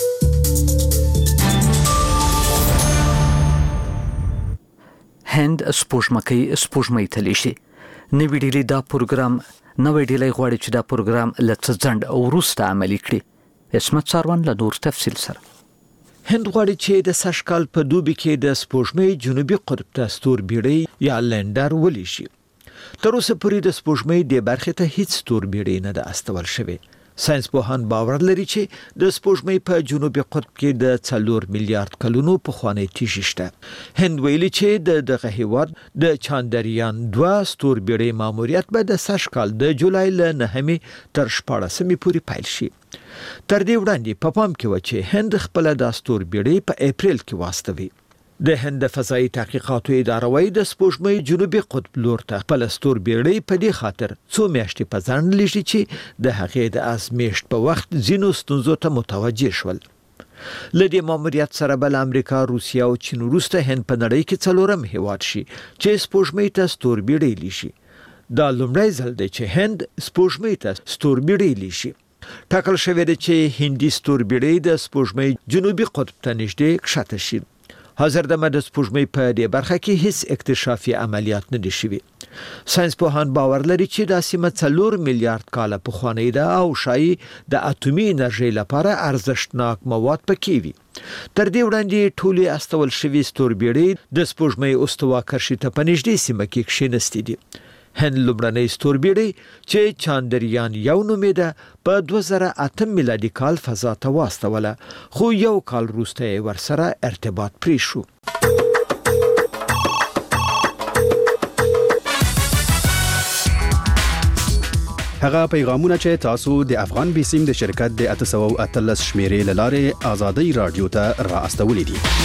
هند سپوږمکۍ سپوږمۍ ته لیشي. نوې ډیلي دا پروګرام نوې ډیلي غواړي چې دا پروګرام لڅ ځند او وروسته عملي کړي. اسمت ساروان له نور تفصیل سره. هند غواړي چې د سشکال په دوبي کې د سپوږمۍ جنوبي قطب ته ستور بیړۍ یا لینډر ولیشي. تر اوسه پورې د سپوږمۍ د برخې ته هیڅ ستور بیړۍ نه ده استول شوې. ساينس پوهان باور لري چې د سپوږمۍ په جنوبي قطب کې د څلور میلیارډ کلونو پخوانی تیږې شته. هند ویلي چې د دغه هیواد د چاندریان دوه ستور بیړۍ ماموریت به د سشکال د جولای له نهمې تر شپاړسمې پورې پیل شي. تر دې وړاندې په پام کې و چې هند خپل د ستور بیړۍ په اپریل کې واستوي. د هند فضائي تحقیقاتو اداره وايي د سپوږمۍ جنوبي قطب لور ته خپل ستور بیړۍ په دې خاطر څو میاشتې په ځان لیږي چې د هغې د ازمیښت په وخت ځینو ستونزو ته متوجه شول. له دې ماموریت سره بل امریکا، روسیا او چین وروسته هند په نړۍ کې څلورم هیواد شي چې سپوږمۍ ته ستور بیړۍ لیږي. دا لومړی ځل دی چې هند سپوږمۍ ته ستور بیړۍ لیږي. ټاکل شوی دی چې هندي ستور بیړۍ د سپوږمۍ جنوبي قطب ته نږدې کښته شي. حاضر دمه د سپوږمۍ په دې برخه کې هیڅ اکتشافي عملیات نه دي شوي. ساينس پوهان باور لري چې دا سیمه څلور میلیارډ کاله پخوانۍ ده او شایي د اټومي انرژۍ لپاره ارزښتناک مواد پکې وي. تر دې وړاندې ټولې استول شوي ستور بیړۍ د سپوږمۍ استوا کرښې ته په نږدې سیمه کې کښېنستې دي. هند لومړنۍ ستور بیړۍ چې چاندریان یو نومېده په دوه زره اتم میلادي کال فضا ته واستوله، خو یو کال وروسته یې ورسره ارتباط پرې شو. هغه پیغامونه چې تاسو د افغان بیسیم د شرکت د اته سوه او اتلس شمیرې له لارې ازادي رادیو ته را استولې دي.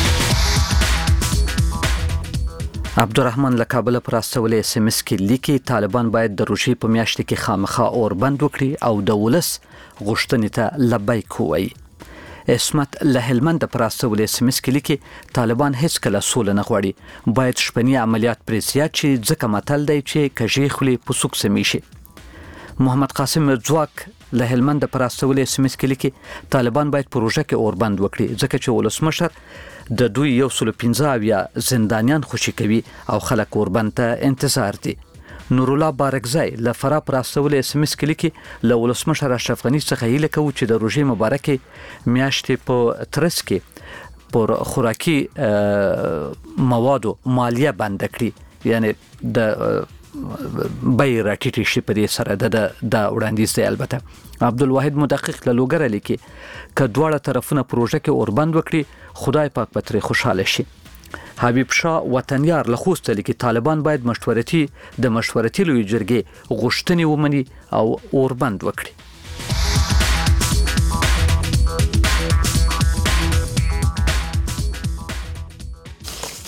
عبدالرحمن له کابل پر استولې اس ام اس کې لیکي طالبان باید د روژې په میاشت کې خامخا اور بند وکړي او د ولس غوښتنې ته لبیک ووایي. اسمت له هلمند پر استولې اس ام اس کې لیکي طالبان هیڅ کله سوله نه غواړي، باید شپنی عملیات پرې زیات شي ځکه متل دی چې کژې خولې په سوک سمې شي. محمد قاسم ځواک له هلمند پر استولې اس ام اس کې لیکي طالبان باید پروژه کې اور بند وکړي ځکه چې ولسمشر د دوی یو سل پنځه اویا زندانیان خوشي کوي او خلک اوربند ته انتظار دي. نور الله بارکزای له فرا پر استولې اس ام اس کې لیکي له ولسمشر اشرف غنی څخه هیله کوي چې د روژې مبارکې میاشتې په ترڅ کې پر خوراکي موادو مالیه بند کړي، یعنی د بای راټیټی شي په دې سره د د وړاندیز دی. البته عبدالواحد مدقق له لوګر لیکي ک دواړه طرفونه پروژه کې اور بند وکړي خدای پاک به ترې خوشاله شي. حبیب شاه وطنیار له خوست لیکي طالبان باید مشورتي د مشورتي لوی جرګې غوښتنې ومني او اور بند وکړي.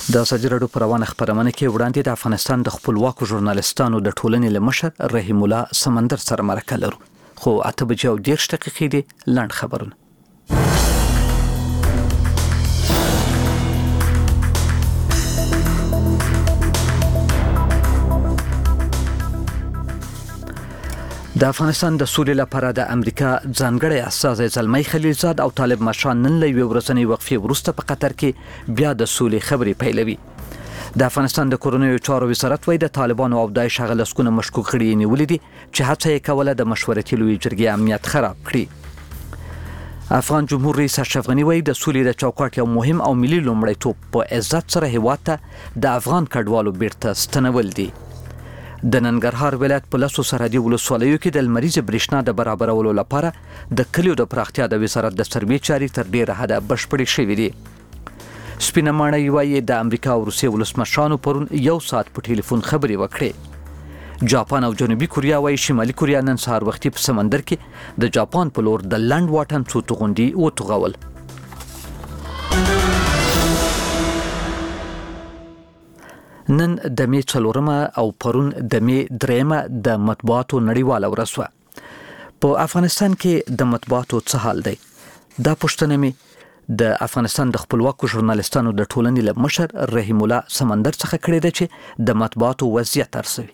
د سجرډو پر روانه خبرونه کې وړاندې د افغانستان د خپلواکو ژورنالستانو د ټولنې له مشر رحیم الله سمندر سره مرکه لرو خو اته بجې او دېرش دقیقې دي لاند خبرونه. د افغانستان د سولې لپاره د امریکا ځانګړی استازی زلمی خلیلزاد او طالب مشران نن له یوې ورځنۍ وقفې وروسته په قطر کې بیا د سولې خبرې پیلوي. د افغانستان د کورنیو چارو وزارت وايي د طالبانو او داعش هغه لسګونه مشکوک کړي نیولې دي چې هڅه یې کوله د مشورتي لویې جرګې امنیت خراب کړي. افغان جمهور رئیس اشرف غني وايي د سولې د چوکاټ یو مهم او ملي لومړیتوب په عزت سره هیواد ته د افغان کډوالو بیرته ستنول دي. د ننګرهار ولایت په لسو سرحدي ولسوالیو کې د لمریزې برېښنا د برابرولو لپاره د کلیو د پراختیا د وزارت د سروې چارې تر ډیره حده بشپړې شوې دي. سپینه ماڼۍ وايي د امریکا او روسیې ولسمشرانو پرون یو ساعت په ټلیفون خبرې وکړې. جاپان او جنوبي کوریا وايي شمالي کوریا نن سهار وختي په سمندر کې د جاپان په لور د لنډ واټن څو توغندي وتوغول. نن د می څلورمه او پرون د می دریمه د مطبوعاتو نړیواله ورځ وه. په افغانستان کې د مطبوعاتو څه حال دی؟ دا پوښتنه می د افغانستان د خپلواکو ژورنالستانو د ټولنې له مشر رحیم الله سمندر څخه کړې ده چې د مطبوعاتو وضعیت ارزوي.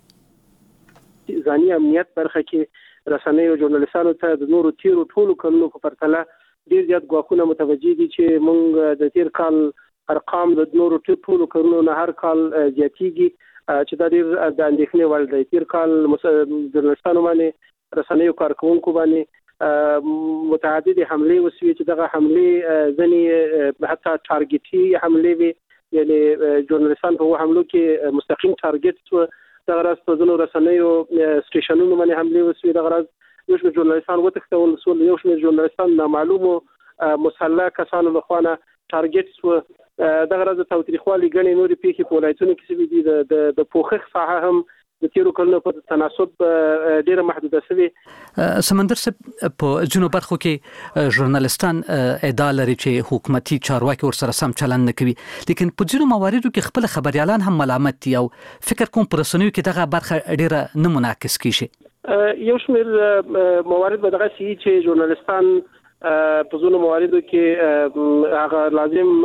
ځاني امنیت برخه کې رسنۍ او ژورنالستانو ته د نورو تیرو ټولو کلونو په پرتله ډیر زیات ګواښونه متوجه دي چې موږ د تیر کال ارقام د نورو ټولو کارونو نه هر کال زیاتېږي چې دا ډیر د اندېښنې وړ دی. تیر کال ژورنالستانو باندې رسنیو کارکونکو باندې متعدد حملې وسوي چې دغه حملې ځنې حتی ټارګټي حملې وي، یعنی ژورنالستان په حملو کې مستقیم ټارګټ شو. دغه راز په ځینو رسنیو سټیشنونو باندې حملې وسوي. دغه راز یو شمېر ژورنالستان وتښتول شول، یو شمېر ژورنالستان نامعلومو مسلح کسانو لخوا ټارګټ شو. دغه راز د تاوتریخوالي غنې نورې پیښې په ولایتونو کې شوي دي. د د پوښښ ساحه هم د تیرو کلونو په تناسب ډیره محدوده شوې. سمندر صاحب په ځینو برخو کې ژورنالستان ادعا لري چې حکومتي چارواکي ورسره سم چلند نه کوي، لیکن په ځینو مواردو کې خپل خبريالان هم ملامت دي او فکر کوم پر رسنیو کې دغه برخه ډیره نه منعکس کیږي. یو شمېر موارد به دغه شي چې ژورنالستان په ځینو مواردو کې هغه لازم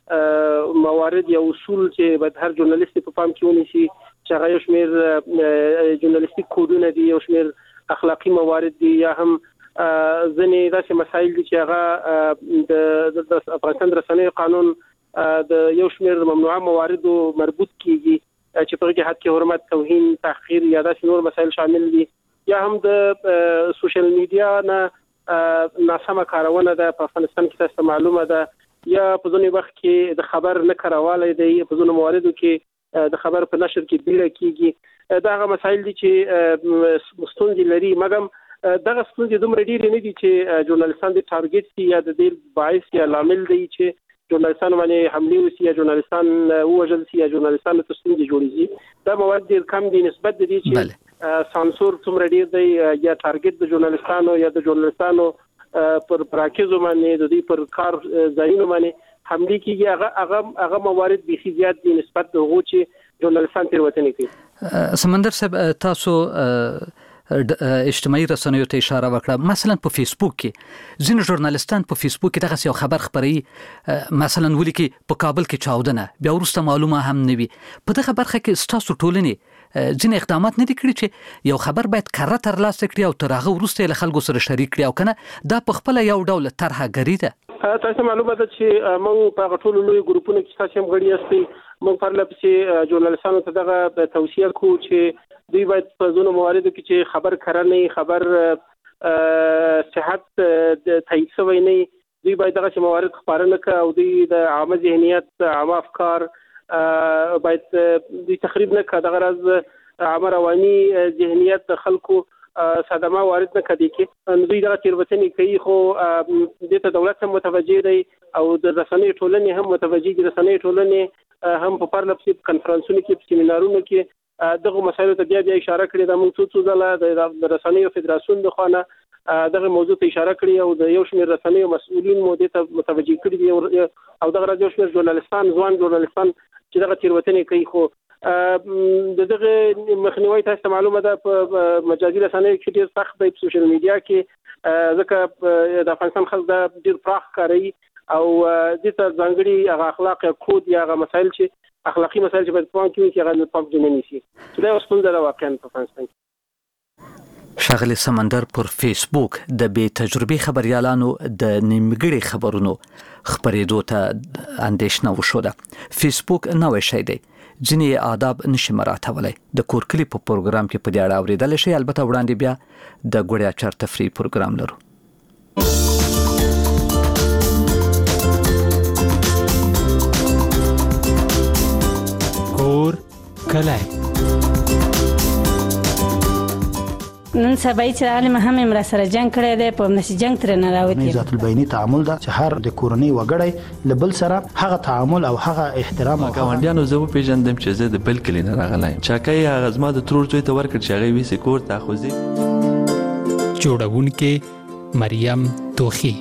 موارد یا اصول چې باید هر ژورنالیست په پام کې ونیسي چې هغه یو شمېر ژورنالیستیک کودونه دي، یو شمېر اخلاقی موارد دي، یا هم ځینې داسې مسایل دي چې هغه د افغانستان رسنیو قانون د یو شمېر ممنوعه مواردو مربوط کیږي چې په کې حد کې حرمت، توهین، تحقیر یا داسې نور مسایل شامل دي. یا هم د سوشل میډیا نه ناسمه کارونه ده په افغانستان کې، تاسو معلومه ده، یا په ځینې وخت کې د خبر نه کاروالی دی، په ځینو مواردو کې د خبر په نشر کې بیړه کیږي. دا هغه مسایل دي چې ستونزې لري، مګم دغه ستونزې دومره ډېرې نه دي چې ژورنالستان د ټارګټ شي یا د دې باعث یا لامل دی چې ژورنالستان باندې حملې وشي یا ژورنالستان ووژل شي یا ژورنالستان ته ستونزې جوړې شي. دا موارد ډېر کم دي نسبت د دې چې سانسور څومره ډېر دی یا ټارګټ د ژورنالستانو یا د ژورنالستانو پر پراکیزو باندې د دې پر کار ځایونو باندې حملې کیږي. هغه هغه هغه موارد بيخي زیات دي نسبت د هغو چې ژورنالستان تیروتنې کوي. سمندر صاحب تاسو اجتماعي رسنیو ته اشاره وکړه، مثلا په فیسبوک کې ځینې ژورنالستان په فیسبوک کې دغه یو خبر خبري مثلا ولیکي په کابل کې چاودنه، بیا ورسته معلومه هم نه وي. په دغه برخه کې ستاسو ټولنې ځینې اقدامات نه دي کړي چې یو خبر باید کره ترلاسه کړي او تر هغه وروسته له خلکو سره شریک کړي، او کنه دا په خپل یو ډول ترهګري ده؟ تاسو معلومه ده چې موږ په ټولو لوی ګروپونو کې تاسو هم غړي یاستئ. موږ پر لپاره ژورنالستانو ته دغه توصیه کوو چې دوی باید په ځینو مواردو کې چې خبر کره نه خبر صحت تایید شوی نه، دوی باید دغه موارد خبره نه کوي او دوی د عامه ذهنیت، عامه افکار باید دوی تخریب نه کوي. دغه راز عامه رواني ذهنیت د خلکو صدمه وارد نه کړي کې دوی دغه تیروتنې کوي، خو د ته دولت هم متوجه دی او د رسنیو ټولنې هم متوجه دي. رسنیو ټولنې هم په پرلپسې کنفرانسونو کې، په سیمینارونو کې دغه مسایلو ته بیا بیا اشاره کړې ده. موږ څو څو ځله د رسنیو فدراسیون د خوا دغه موضوع ته اشاره کړې او د یو شمېر رسنیو مسؤلین مو دې ته متوجه کړي دي او دغه راز یو شمېر ژورنالستان، ځوان ژورنالستان چې دغه تیروتنې کوي. خو د دغه مخنیوي تاسو معلومه ده په مجازي رسنیو کې ډېر سخت دی، په سوشل میډیا کې ځکه د افغانستان خلک دا ډېر پراخ کاروي او د ته ځانګړي هغه اخلاق یا کود یا هغه مسایل چې اخلاقی مسایل چې په پام کې وي هغه په پام کې نه نیسي. دا اوس څنګه دا واقعا په افغانستان کې ښاغلي سمندر پر فیسبوک د بې تجربې خبريالانو د نیمګړي خبرونو خبرېدو ته اندېښنه وشوده. فیسبوک نوې شی دی، ځینې آداب نشي مراعاتولی. د کور کلی په پروګرام کې په دې اړه اورېدلی شئ. البته وړاندې بیا د ګوړیا چر تفریح پروګرام لرو. کور کلی نن سبا چې عالم هم امر سره جنگ کړی دی، په نشي جنگ تر نه راوتی. ذات البینی تعامل دا چې هر د کورنۍ وګړی لبل سره هغه تعامل او هغه احترام او ګاونډیانو زه په پیژندم چې زه د بل کلی نه راغلایم. چاکای هغه زما د ترور زوی ته ورکړ چې هغه ویسې کور ته خوځي. جوړونکې مریم توخی.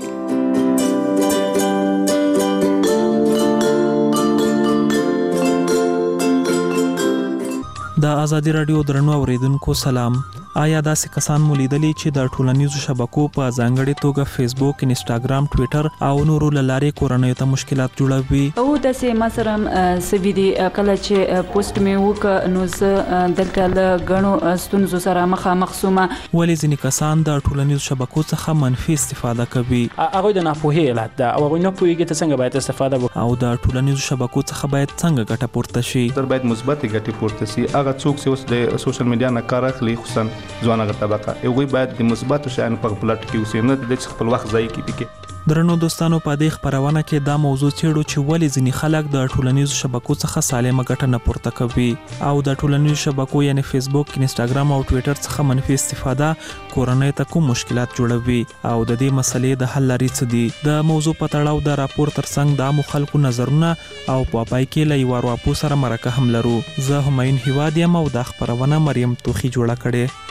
د ازادي رادیو درنو اوریدونکو سلام. آیا داسې کسان مو لیدلی چې د ټولنیزو شبکو په ځانګړي توګه فیسبوک، انسټاګرام، ټویټر او نورو لارې کورنۍ ته مشکلات جوړوي؟ او داسې ما سره سوي دي کله چې پوسټ مې وکړ نو زه دلته له غنو ستونزو سره مخامخ سوم. ولې ځینې کسان د ټولنیزو شبکو څخه منفي استفاده کوي؟ هغه د ناپوهۍ علت ده او هغه نه پوهیږي ته څنګه باید استفاده وکړي. او د ټولنیزو شبکو څخه باید څنګه ګټه پورته شي؟ تر باید مثبت ګټه پورته شي. هغه څوک چې اوس د سوشل میډیا نه کار اخلي خصوصا ځوانه طبقه یو باید د مثبت شیانو په پلاټ کې اوسې نه د خپل وخت ځای کې پکې. درنو دوستانو په دې خبرونه کې دا موضوع چیرو چې ولې ځینې خلک د ټولنیزو شبکو څخه سالمه ګټه نه پورته کوي او د ټولنیزو شبکو یعنی فیسبوک، انسټاګرام او ټویټر څخه منفي استفاده کورنۍ ته کوم مشکلات جوړوي او د دې مسلې د حل لارې څه دي؟ د موضوع په تړاو د راپور ترڅنګ د عامو خلکو نظرونه او په پای کې له یو راپور سره مرکه هم لرو. زه همایون هیواد یم او دا خبرونه مریم توخی جوړه کړې.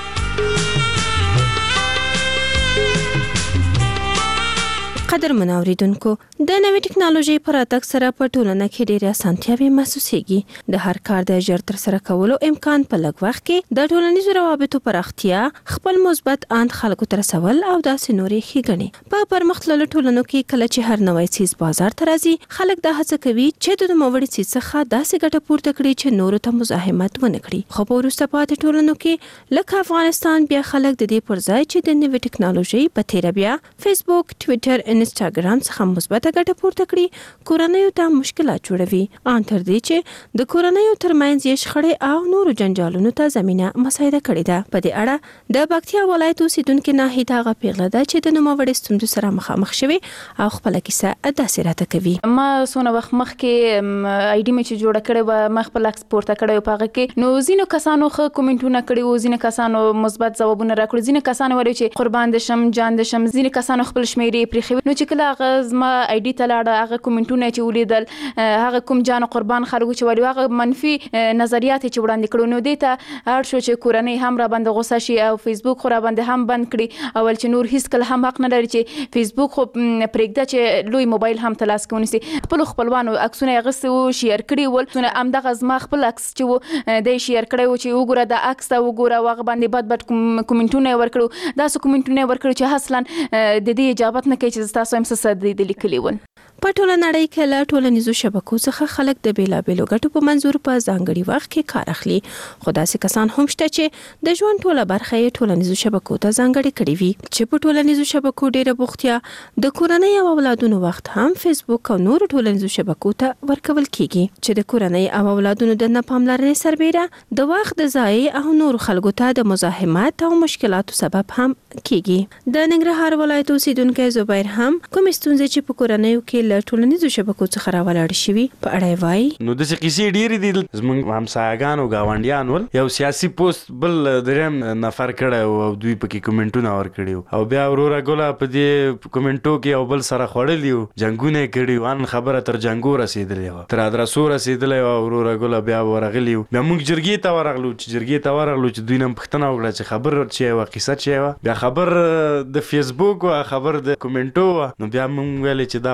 قدر منوریدونکو د نوې ټکنالوژي پر اتک سره په ټولنه کې ډېرې اسانتیاوې محسوسېږي. د هر کار د ژر تر سره کولو امکان په لږ وخت کې د ټولنیزو روابطو پراختیا، خپل مثبت اند خلکو ته رسول او داسې نورې ښېګڼې. په پرمختللو ټولنو کې کله چې هر نوی څیز بازار ته راځي خلک دا هڅه کوي چې د نوموړي څیز څخه داسې ګټه پورته کړي چې نورو ته مزاحمت ونه کړي. خو په وروسته پاتې ټولنو کې لکه افغانستان بیا خلک د دې پر ځای چې د نوې ټکنالوژي په تیره بیا فیسبوک، ټویټر، انسټاګرام څخه مثبت ګټه پورته کړي کورنیو ته مشکلات جوړوي. ان تر دې چې د کورنیو ترمنځ یې شخړې او نورو جنجالونو ته زمينه مساعده کړې ده. په دې اړه د باکتیا ولایت اوسیدونکو ناهید هغه پیغله ده چې د نوموړي ستونزو سره مخامخ شوی او خپل کیسه داسې راته کوي. ما سونه وخت مخکې آی ډي مې چې جوړه کړې و ما خپل اکسپورت کړې په هغه کې نو زینو کسانو خو کومنټونه کړي و، زینو کسانو مثبت ځوابونه راکړي، زینو کسانو وایي چې قربان دي شم، جان دي شم، زینو کسانو خپل شمیرې پرې خو نو چې کله هغه زما آی ډي ته لاړه هغه کومنټونه چې ولیدل هغه کوم جان قربان خلکو چې وایي هغه منفي نظریات چې وړاندې کړو نو دې ته اړ شو چې کورنۍ هم را باندې غوسه شي او فیسبوک خو را باندې هم بند کړي اول چې نور هیڅ کله هم حق نه لري چې فیسبوک خو پرېږده چې لوی موبایل هم تلاس کوونسي. خپل خپلوانو عکسونه غسه او شیر کړي ول نو ام دغه زما خپل عکس چې و د شیر کړي و چې وګوره د عکس ته وګوره واغ باندې بد بد کومنټونه ورکړو دا سو کومنټونه ورکړو چې اصلا د دې اجازه نه کوي چې تاسو هم څه د لیکلي ول. په ټوله نړۍ کې له ټولنیزو شبکو څخه خلک د بیلابېلو ګټو په منظور په ځانګړي وخت کې کار اخلي. خو داسې کسان هم شته چې د ژوند ټوله برخه یې ټولنیزو شبکو ته ځانګړې کړې وي چې په ټولنیزو شبکو ډېره بوختیا د کورنۍ او اولادونو وخت هم فیسبوک او نورو ټولنیزو شبکو ته ورکول کیږي چې د کورنۍ او اولادونو د نه پاملرنې سربېره د وخت د ضایع او نورو خلکو ته د مزاحمت او مشکلاتو سبب هم کیږي. د ننګرهار ولایت اوسیدونکی زبیر هم کوم ستونزې چې په کورنیو کې له ټولنیزو شبکو څخه راولاړ شي په اړه وایي. نو د څه کیسې ډېرې دي زموږ همسایګانو ګاونډیان ول یو سیاسي پوسټ بل دریم نفر کړی او دوی پکې کومنټونه ورکړي او بیا وروره ګوله په دې کومنټو کې او بل سره خوړلی و جنګونه یې کړي ان خبره تر جنګو رسېدلې وه تر ادرسو رسېدلی وه وروره ګوله بیا ورغلي وو بیا موږ جرګې ته ورغلو چې جرګې ته ورغلو چې دوی نه پوښتنه وکړه چې خبر چې وه قصه چې وه بیا خبر د فیسبوک وه خبر د کومنټو وه نو بیا موږ ویلې چې دا خو والا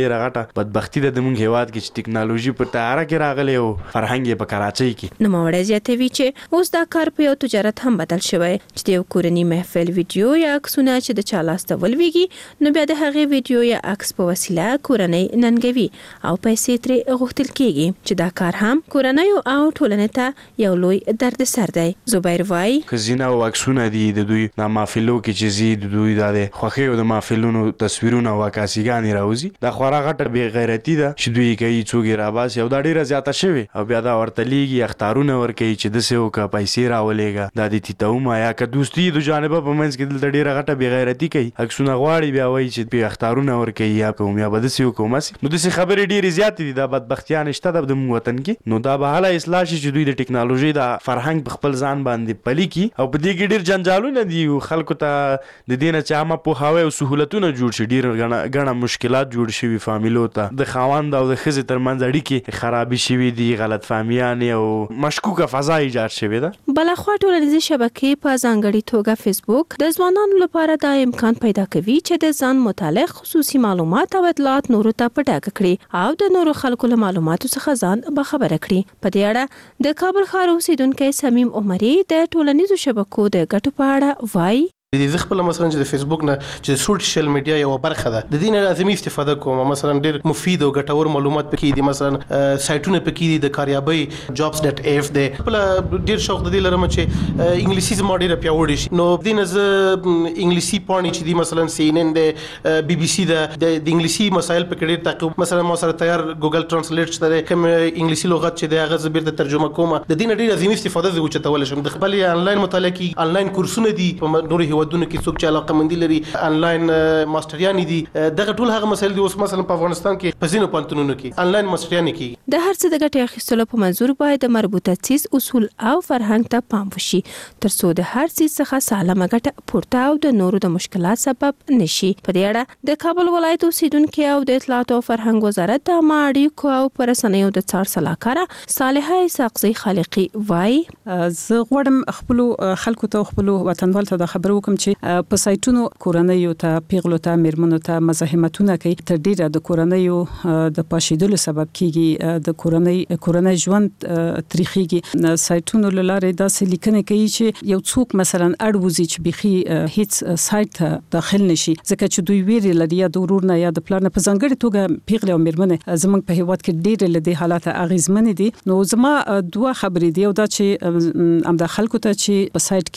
ډیره غټه بدبختی ده د مونږ هیواد کې چې ټکنالوژي په تیاره کې راغلی او فرهنګ یې په کراچۍ کې. نوموړی زیاتوي چې اوس دا کار په یو تجارت هم بدل شوی چې د یو کورني محفل ویډیو یا عکسونه چې د چا لاس ته ولویږي نو بیا د هغې ویډیو یا عکس په وسیله کورنۍ ننګوي او پیسې ترې غوښتل کیږي چې دا کار هم کورنۍ او ټولنې ته یو لوی دردسر دی. زبیر وایي ښځینه او عکسونه دي د دوی د محفلو کې چې زی د دوی د خوښیو د محفلونو تصویرونه او عکاسیګانې راوځي. دا خورا غټه بې غیرتي ده چې دوی کوي څوک یې راباسي او دا ډیره زیاته شوې او بیا دا ورته لیږي اختارونه ورکوي چې داسې وکړه پیسې راولېږه دا دې تیته یا که دوستي د جانبه په منځ کې دلته ډیره غټه بې غیرتي کوي عکسونه غواړي بیا وایي چې بې اختارونه ورکوي یا کوم یا به داسې وکړو مسې نو داسې خبرې ډېرې زیاتې دي. دا بدبختیان شته ده د موږ وطن کې نو دا به هله اصلاح شي چې دوی د ټکنالوژۍ د فرهنګ په خپل ځان باندې پلي کړي او په دې کې ډېر جنجالونه دي خلکو ته د دې نه چې عامه پوهاوی او سهولتونه جوړ شي ډېر ګڼه مشکلات جوړ شوي فامیلو ته د خاوند او د ښځې ترمنځ اړیکې خرابې شوي دي غلط فهمیانې او مشکوکه فضا ایجاد شوې ده. بلخوا ټولنیزې شبکې په ځانګړې توګه فیسبوک د ځوانانو لپاره دا امکان پیدا کوي چې د ځان متعلق خصوصي معلومات او اطلاعات نورو ته په ډاګه کړي او د نورو خلکو له معلوماتو څخه ځان باخبره کړي. په دې اړه د کابل ښار اوسیدونکی سمیم عمري د ټولنیزو شبکو د ګټو په اړه وایي د خپل مثلا چې د فیسبوک نه چې سوشل میډیا یو برخه ده د دې نه لازمي استفاده کوم مثلا ډیر مفید او ګټور معلومات پکې دي مثلا سایټونه پکې دي د کاریابي جابز ډاټ اف ده خپل ډیر شوق د دې لرم چې انګلیسي زما ډیره پیاوړې شي نو د دې نه انګلیسي پاڼې چې دي مثلا سی ان ان ده بي بي سي ده د انګلیسي مسایل پکې ډیر تعقیب مثلا ما سره تیار ګوګل ترانسلیټ شته کوم انګلیسي لغت چې د هغه زبر د ترجمه کوم د دې نه ډیر لازمي استفاده زه وچتول شم د خپل انلاین مطالعه کې انلاین کورسونه دي په نورو ودونه کې څوک چې علاقه مندي لري انلاین ماستریان دي دغه ټول هغه مسایل دي اوس مثلا په افغانستان کې په ځینو پانتونونو کې انلاین ماستریان کې د هر څه د ګټې اخیستلو په منظور باید د مربوطه چیز اصول او فرهنګ ته پام وشي ترڅو د هر څه څخه سالمه ګټه پورته او د نورو د مشکلات سبب نشي. په دې اړه د کابل ولایت اوسیدونکو او د اطلاعات او فرهنګ وزارت د ماړیکو او پرسنیو د څار صلاحکار صالحه اسحاقزی خالقی وایي زه غواړم خپل خلکو ته خپل وطنوال ته خبرو کوم چې په سایټونو کورنیو ته پیغلو ته میرمنو ته مزاحمتونه کوي تر ډیره د کورنیو د پاشیدلو سبب کیږي د کورنۍ کورنۍ ژوند تاریخيږي سایټونو لاره داسې لیکنه کوي چې یو څوک مثلا اړوزي چې بيخي هیڅ سایټ داخل نشي ځکه چې دوی ویری لري یا د ورور نه یا د پلان په ځانګړي توګه پیغله او میرمنه زمونږ په هیواد کې ډیره لدی حالات اغیزمن دي نو زما دوه خبرې دی او دا چې ام د خلکو ته چې په سایټ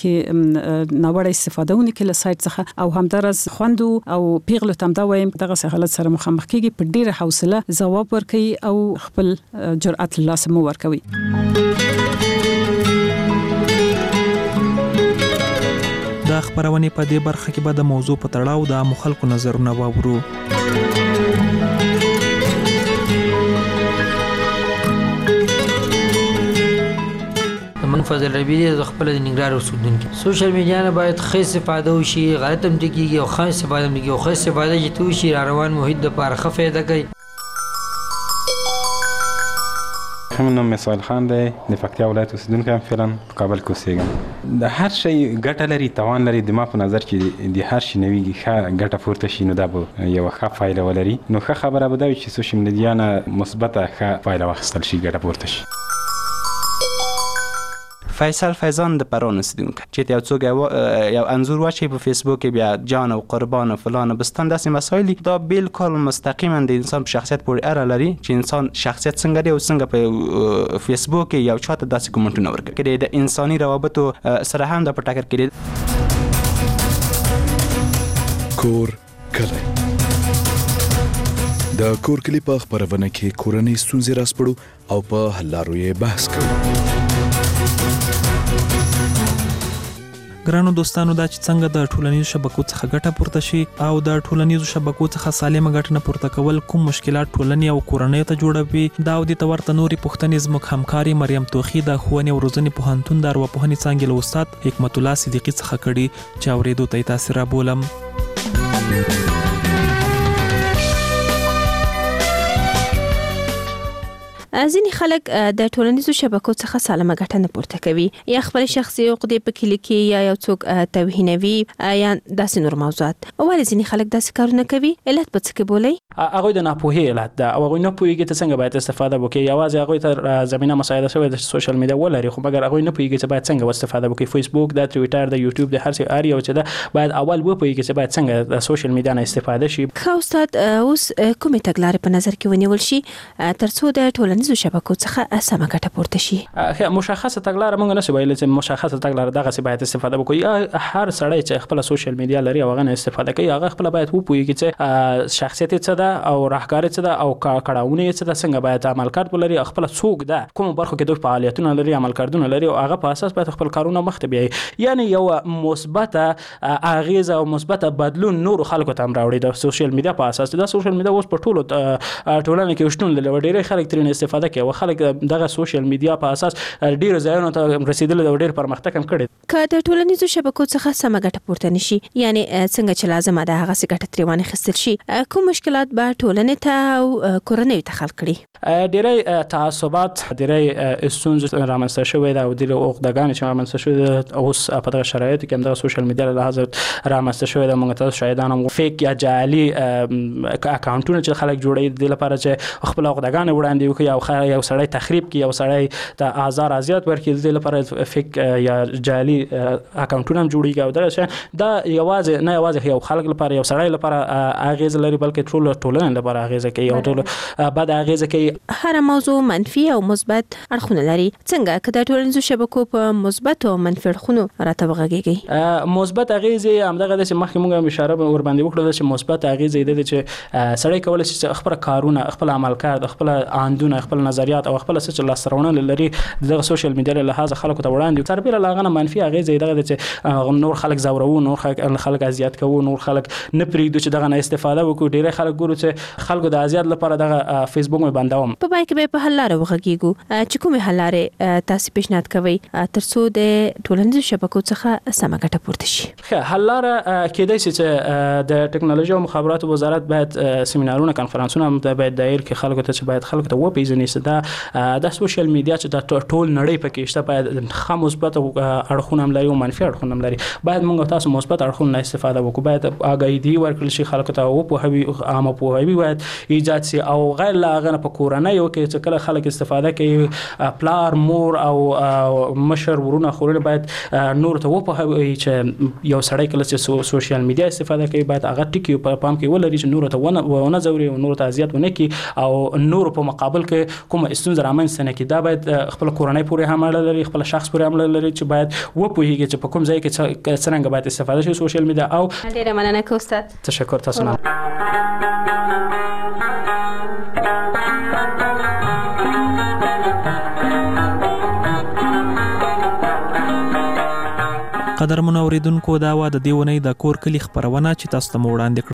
کې ناوړه استفاده ونه کله سایت څخه او همدارس خوندو او پیغلو تم دا وایم دغه حالت سره مخامخ کیږي په ډیره حوصله جواب ورکړي او خپل جرأت لاسمو ورکوي. دا خبرونه په دې برخه کې به د موضوع په تړاو د مخالکو نظرونه واورو. من فضل ربی د خپل د نګران اوسیدونکو سوشل میډیا نه باید ښه استفاده وشي غلط هم کیږي او ښه استفاده هم کیږي او ښه استفاده چې تو شي روان محیط د لپاره ښه فایده کوي. هم نوم مسائل خان دی د پکتیا ولایت اوسیدونکی هم فعلا په کابل کې اوسېږم د هر شی ګټه لري توان لري د ما په نظر چې د هر شي نوي ښه ګټه پورته شي نو دا به یو ښه فایده ولري نو ښه خبره به دا وي چې سوشل میډیا نه مثبته ښه فایده واخیستل شي ګټه پورته شي. فیصل فیضان د پرون اوسیدونکی چې یو څوک یو انزور واچي په فیسبوک کې بیا جان او قربان او فلان بستان داسې مسایل دا بالکل مستقیما د انسان په شخصیت پورې اړه لري چې انسان شخصیت څنګه دی او څنګه په فیسبوک کې یو چاته داسې کومنټونه ورکړي د انساني روابطو سره هم د پټاکر کړي. کور کلی د کور کلی په خبرونه کې کورنۍ ستونزې راسپړو او په حل لارو یې بحث کوو. ګرانو دوستانو دا چې څنګه د ټولنیزو شبکو څخه ګټه پورته شي او د ټولنیزو شبکو څخه سالمه ګټه نه پورته کول کوم مشکلات ټولنې او کورنۍ ته جوړوي دا او د تورته نوري پښتنې زموږ همکاري مریم توخی د ښوونې او روزنې پوهنتون د ارواپوهنې څانګې له استاد حکمت الله صدیقي څخه کړي چې اورېدو ته تاسو را بولم. ځینې خلک د ټولنیزو شبکو څخه سالمه ګټه نه پورته کوي یا خپل شخصي عقدې پکې لیکي یا یو څوک توهینوي یا داسې نور موضوعات. ولې ځینې خلک داسې کارونه کوي؟ علت په څه کې بولئ؟ هغه د ناپوهي علت ده او هغه نه پوهیږي ته څنګه باید استفاده وکړي. یوازې هغه ته زمينه مساعده شوی د سوشل میډیا ولري خو مګر هغه نه پوهیږي چې باید څنګه استفاده وکړي. فیسبوک د ټوئیټر د یوټیوب د هر څه اړ یو چې ده باید اول و پوهیږي چې باید څنګه د سوشل میډیا نه استفاده شي. خو استاد اوس کومه تګلارې په نظر کې ونیول شي ترڅو د ټولنیزو شبکو څخه سمه ګټه پورته شي؟ مشخصه تګلارې موږ نه شو ویل چې مشخصه تګلارې دغه څه باید استفاده وکړي. هر سړی چې خپل سوشل میډیا لري او هغه نه استفاده کوي هغه خپل باید و پوهیږي چې شخصیت څه ده او راهکار څه ده او کړهونه څه ده څنګه باید عمل کړ ولري خپل څوک ده کوم برخو کې د فعالیتونو لري عمل کړدونه لري او هغه په اساس باید خپل کارونه مخته بیاي. یعنی یو مثبته اغیزه او مثبته بدلون نور خلکو ته راوړي د سوشل میډیا په اساس. د سوشل میډیا اوس په ټولو ټولنه کې شتون لري ډېر خلک ترې استفاده کوي او خلک دغه سوشل میډیا په اساس ډېر ځایونو ته رسیدل او ډېر پرمختګ هم کړي. که د ټولنیزو شبکو څخه سمه ګټه پورته نشي یعنی څنګه چې لازمه ده هغه څه ګټه ترې وانه خستل شي کوم مشکلات به ټولنې ته او کورنۍ ته خلق کړي؟ ډېری تعصبات ډېری ستونزې رامنځته شوې ده او ډېر عقدهګانې چې رامنځته شوې ده اوس په دغه شرایطو کې هم د سوشل میډیا له لحاظه رامنځته شوې ده. موږ تاسو شاهدان هم فیک یا جعلي اکاونټونه چې خلک جوړوي د لپاره چې خپل عقدهګانې وړاندې وکړي او یو سړی تخریب کړي یو سړی ته آزار اذیت ورکړي د لپاره فیک یا جعلي اکاونټونه هم جوړیږي او دا څه دا یوازې نه یوازې یو خلک لپاره یو سړی لپاره اغیز لري بلکې ټول ټولنې لپاره اغیز کوي او ټول بعد اغیزه کوي. هر موضوع منفي او مثبت اړخونه لري. څنګه که د ټولنیزو شبکو په مثبت او منفي اړخونو راته وغږیږي؟ مثبت اغیزه همدغه د مخکې موږ اشاره ور باندې وکړه چې مثبت اغیزه د چې سړی کولای شي خپل کارونه خپل عمل کار خپل اندونه خپل نظریات او خپل څه لاسرونه لري د سوشل میډیا له لحاظه خلکو ته وړاندې تربیه لاغنه منفي اغیزه دغه چې نور خلک زورو نور خلک اذیت کوي نور خلک نه پریږدي چې دغه نه استفاده وکړي. ډیره خلک ګورو چې خلکو د اذیت لپاره دغه فیسبوک مې بندوم. په پای کې به په حل لارې وغږیږو چې کومه حل لارې تاسو پیشنهاد کوئ ترڅو د ټولنیزو شبکو څخه سمه ګټه پورته شي؟ ښه حل لاره کېدای شي چې د ټکنالوژي او مخابراتو وزارت باید سیمینارونه کانفرنسونه هم باید دایر کې خلکو ته چې باید خلکو ته وپیژني چې دا د سوشل میډیا چې د ټول نړۍ پکې شته باید خه مثبت اړخونه هم لري او منفي اړخونه هم لري. باید موږ تاسو مثبت اړخونه استفاده وکړو. باید آگاهی ورکړل شي خلکو ته او په هوی عامه په هوی باید ایجاد شي او غیر لاغنه په کورنۍ او کې چې کله خلک استفاده کوي پلار مور او مشر ورونه خورونه باید نور ته په هوی چې یو سړی کله چې سوشل میډیا استفاده کوي باید هغه ټکی په پام کې ولري چې نور ته ونه ونه زوري او نور ته اذیت ونه کوي او نور په مقابل کې کوم استونزه رامنځته نه کړي. دا باید خپل کورنۍ پورې هم اړه لري خپل شخص پورې هم اړه لري چې باید و پوهیږي چې په کوم ځای کې څنګه باید استفاده شي سوشل میډیا. او ډیره مننه کوم استاد. تشکر تاسو نه. قدرمن اوریدونکو دا و د دیونی د کور کلی خبرونه چې تاسو ته وړاندې